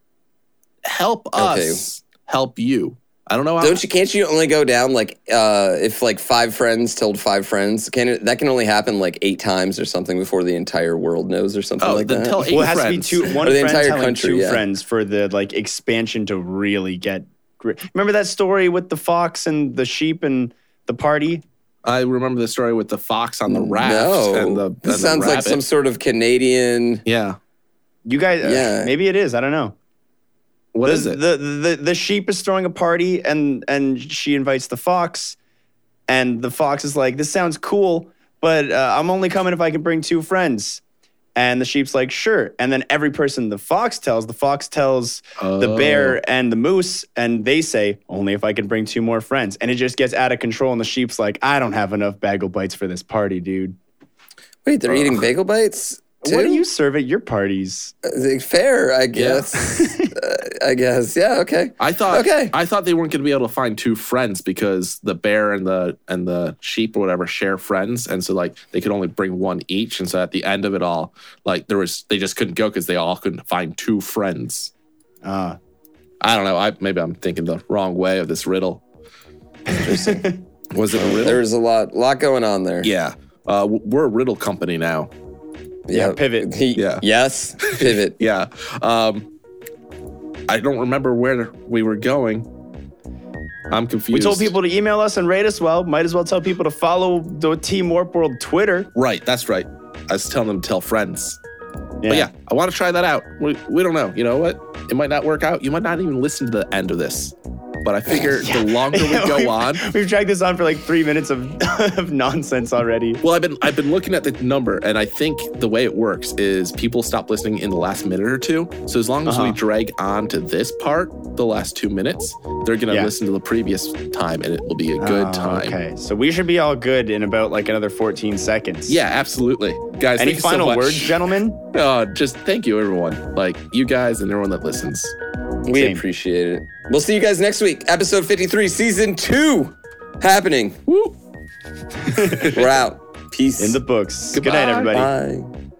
Help us help you. I don't know how. Can't you only go down like if like 5 friends told 5 friends? That can only happen like 8 times or something before the entire world knows or something like that. Tell 8 friends. Well, it has to be one or the friend entire telling country, 2 friends for the like expansion to really get great. Remember that story with the fox and the sheep and the party? I remember the story with the fox on the raft. No, this sounds like some sort of Canadian. Yeah, you guys. Maybe it is. I don't know. What is it? The sheep is throwing a party and she invites the fox, and the fox is like, "This sounds cool, but I'm only coming if I can bring 2 friends." And the sheep's like, "Sure." And then every person the fox tells the bear and the moose, and they say, "Only if I can bring 2 more friends." And it just gets out of control, and the sheep's like, "I don't have enough bagel bites for this party, dude." Wait, they're eating bagel bites too? What do you serve at your parties? Fair, I guess. I guess. Yeah, okay. I thought they weren't going to be able to find 2 friends because the bear and the sheep or whatever share friends, and so like they could only bring 1 each, and so at the end of it all, like they just couldn't go because they all couldn't find 2 friends. I don't know. Maybe I'm thinking the wrong way of this riddle. Interesting. Was it a riddle? There was a lot going on there. Yeah. We're a riddle company now. Yeah, pivot. Yes, pivot. Yeah. I don't remember where we were going. I'm confused. We told people to email us and rate us well. Might as well tell people to follow the Team Warp World Twitter. Right, that's right. I was telling them to tell friends. Yeah. But yeah, I want to try that out. We don't know. You know what? It might not work out. You might not even listen to the end of this. But I figure the longer we go on, we've dragged this on for like 3 minutes of nonsense already. Well, I've been looking at the number, and I think the way it works is people stop listening in the last minute or 2. So as long as we drag on to this part, the last 2 minutes, they're gonna listen to the previous time, and it will be a good time. Okay, so we should be all good in about like another 14 seconds. Yeah, absolutely, guys. Any final words, gentlemen? Just thank you, everyone. Like you guys and everyone that listens. We appreciate it. We'll see you guys next week. Episode 53, season 2 happening. Woo. We're out. Peace. In the books. Goodbye. Good night, everybody. Bye.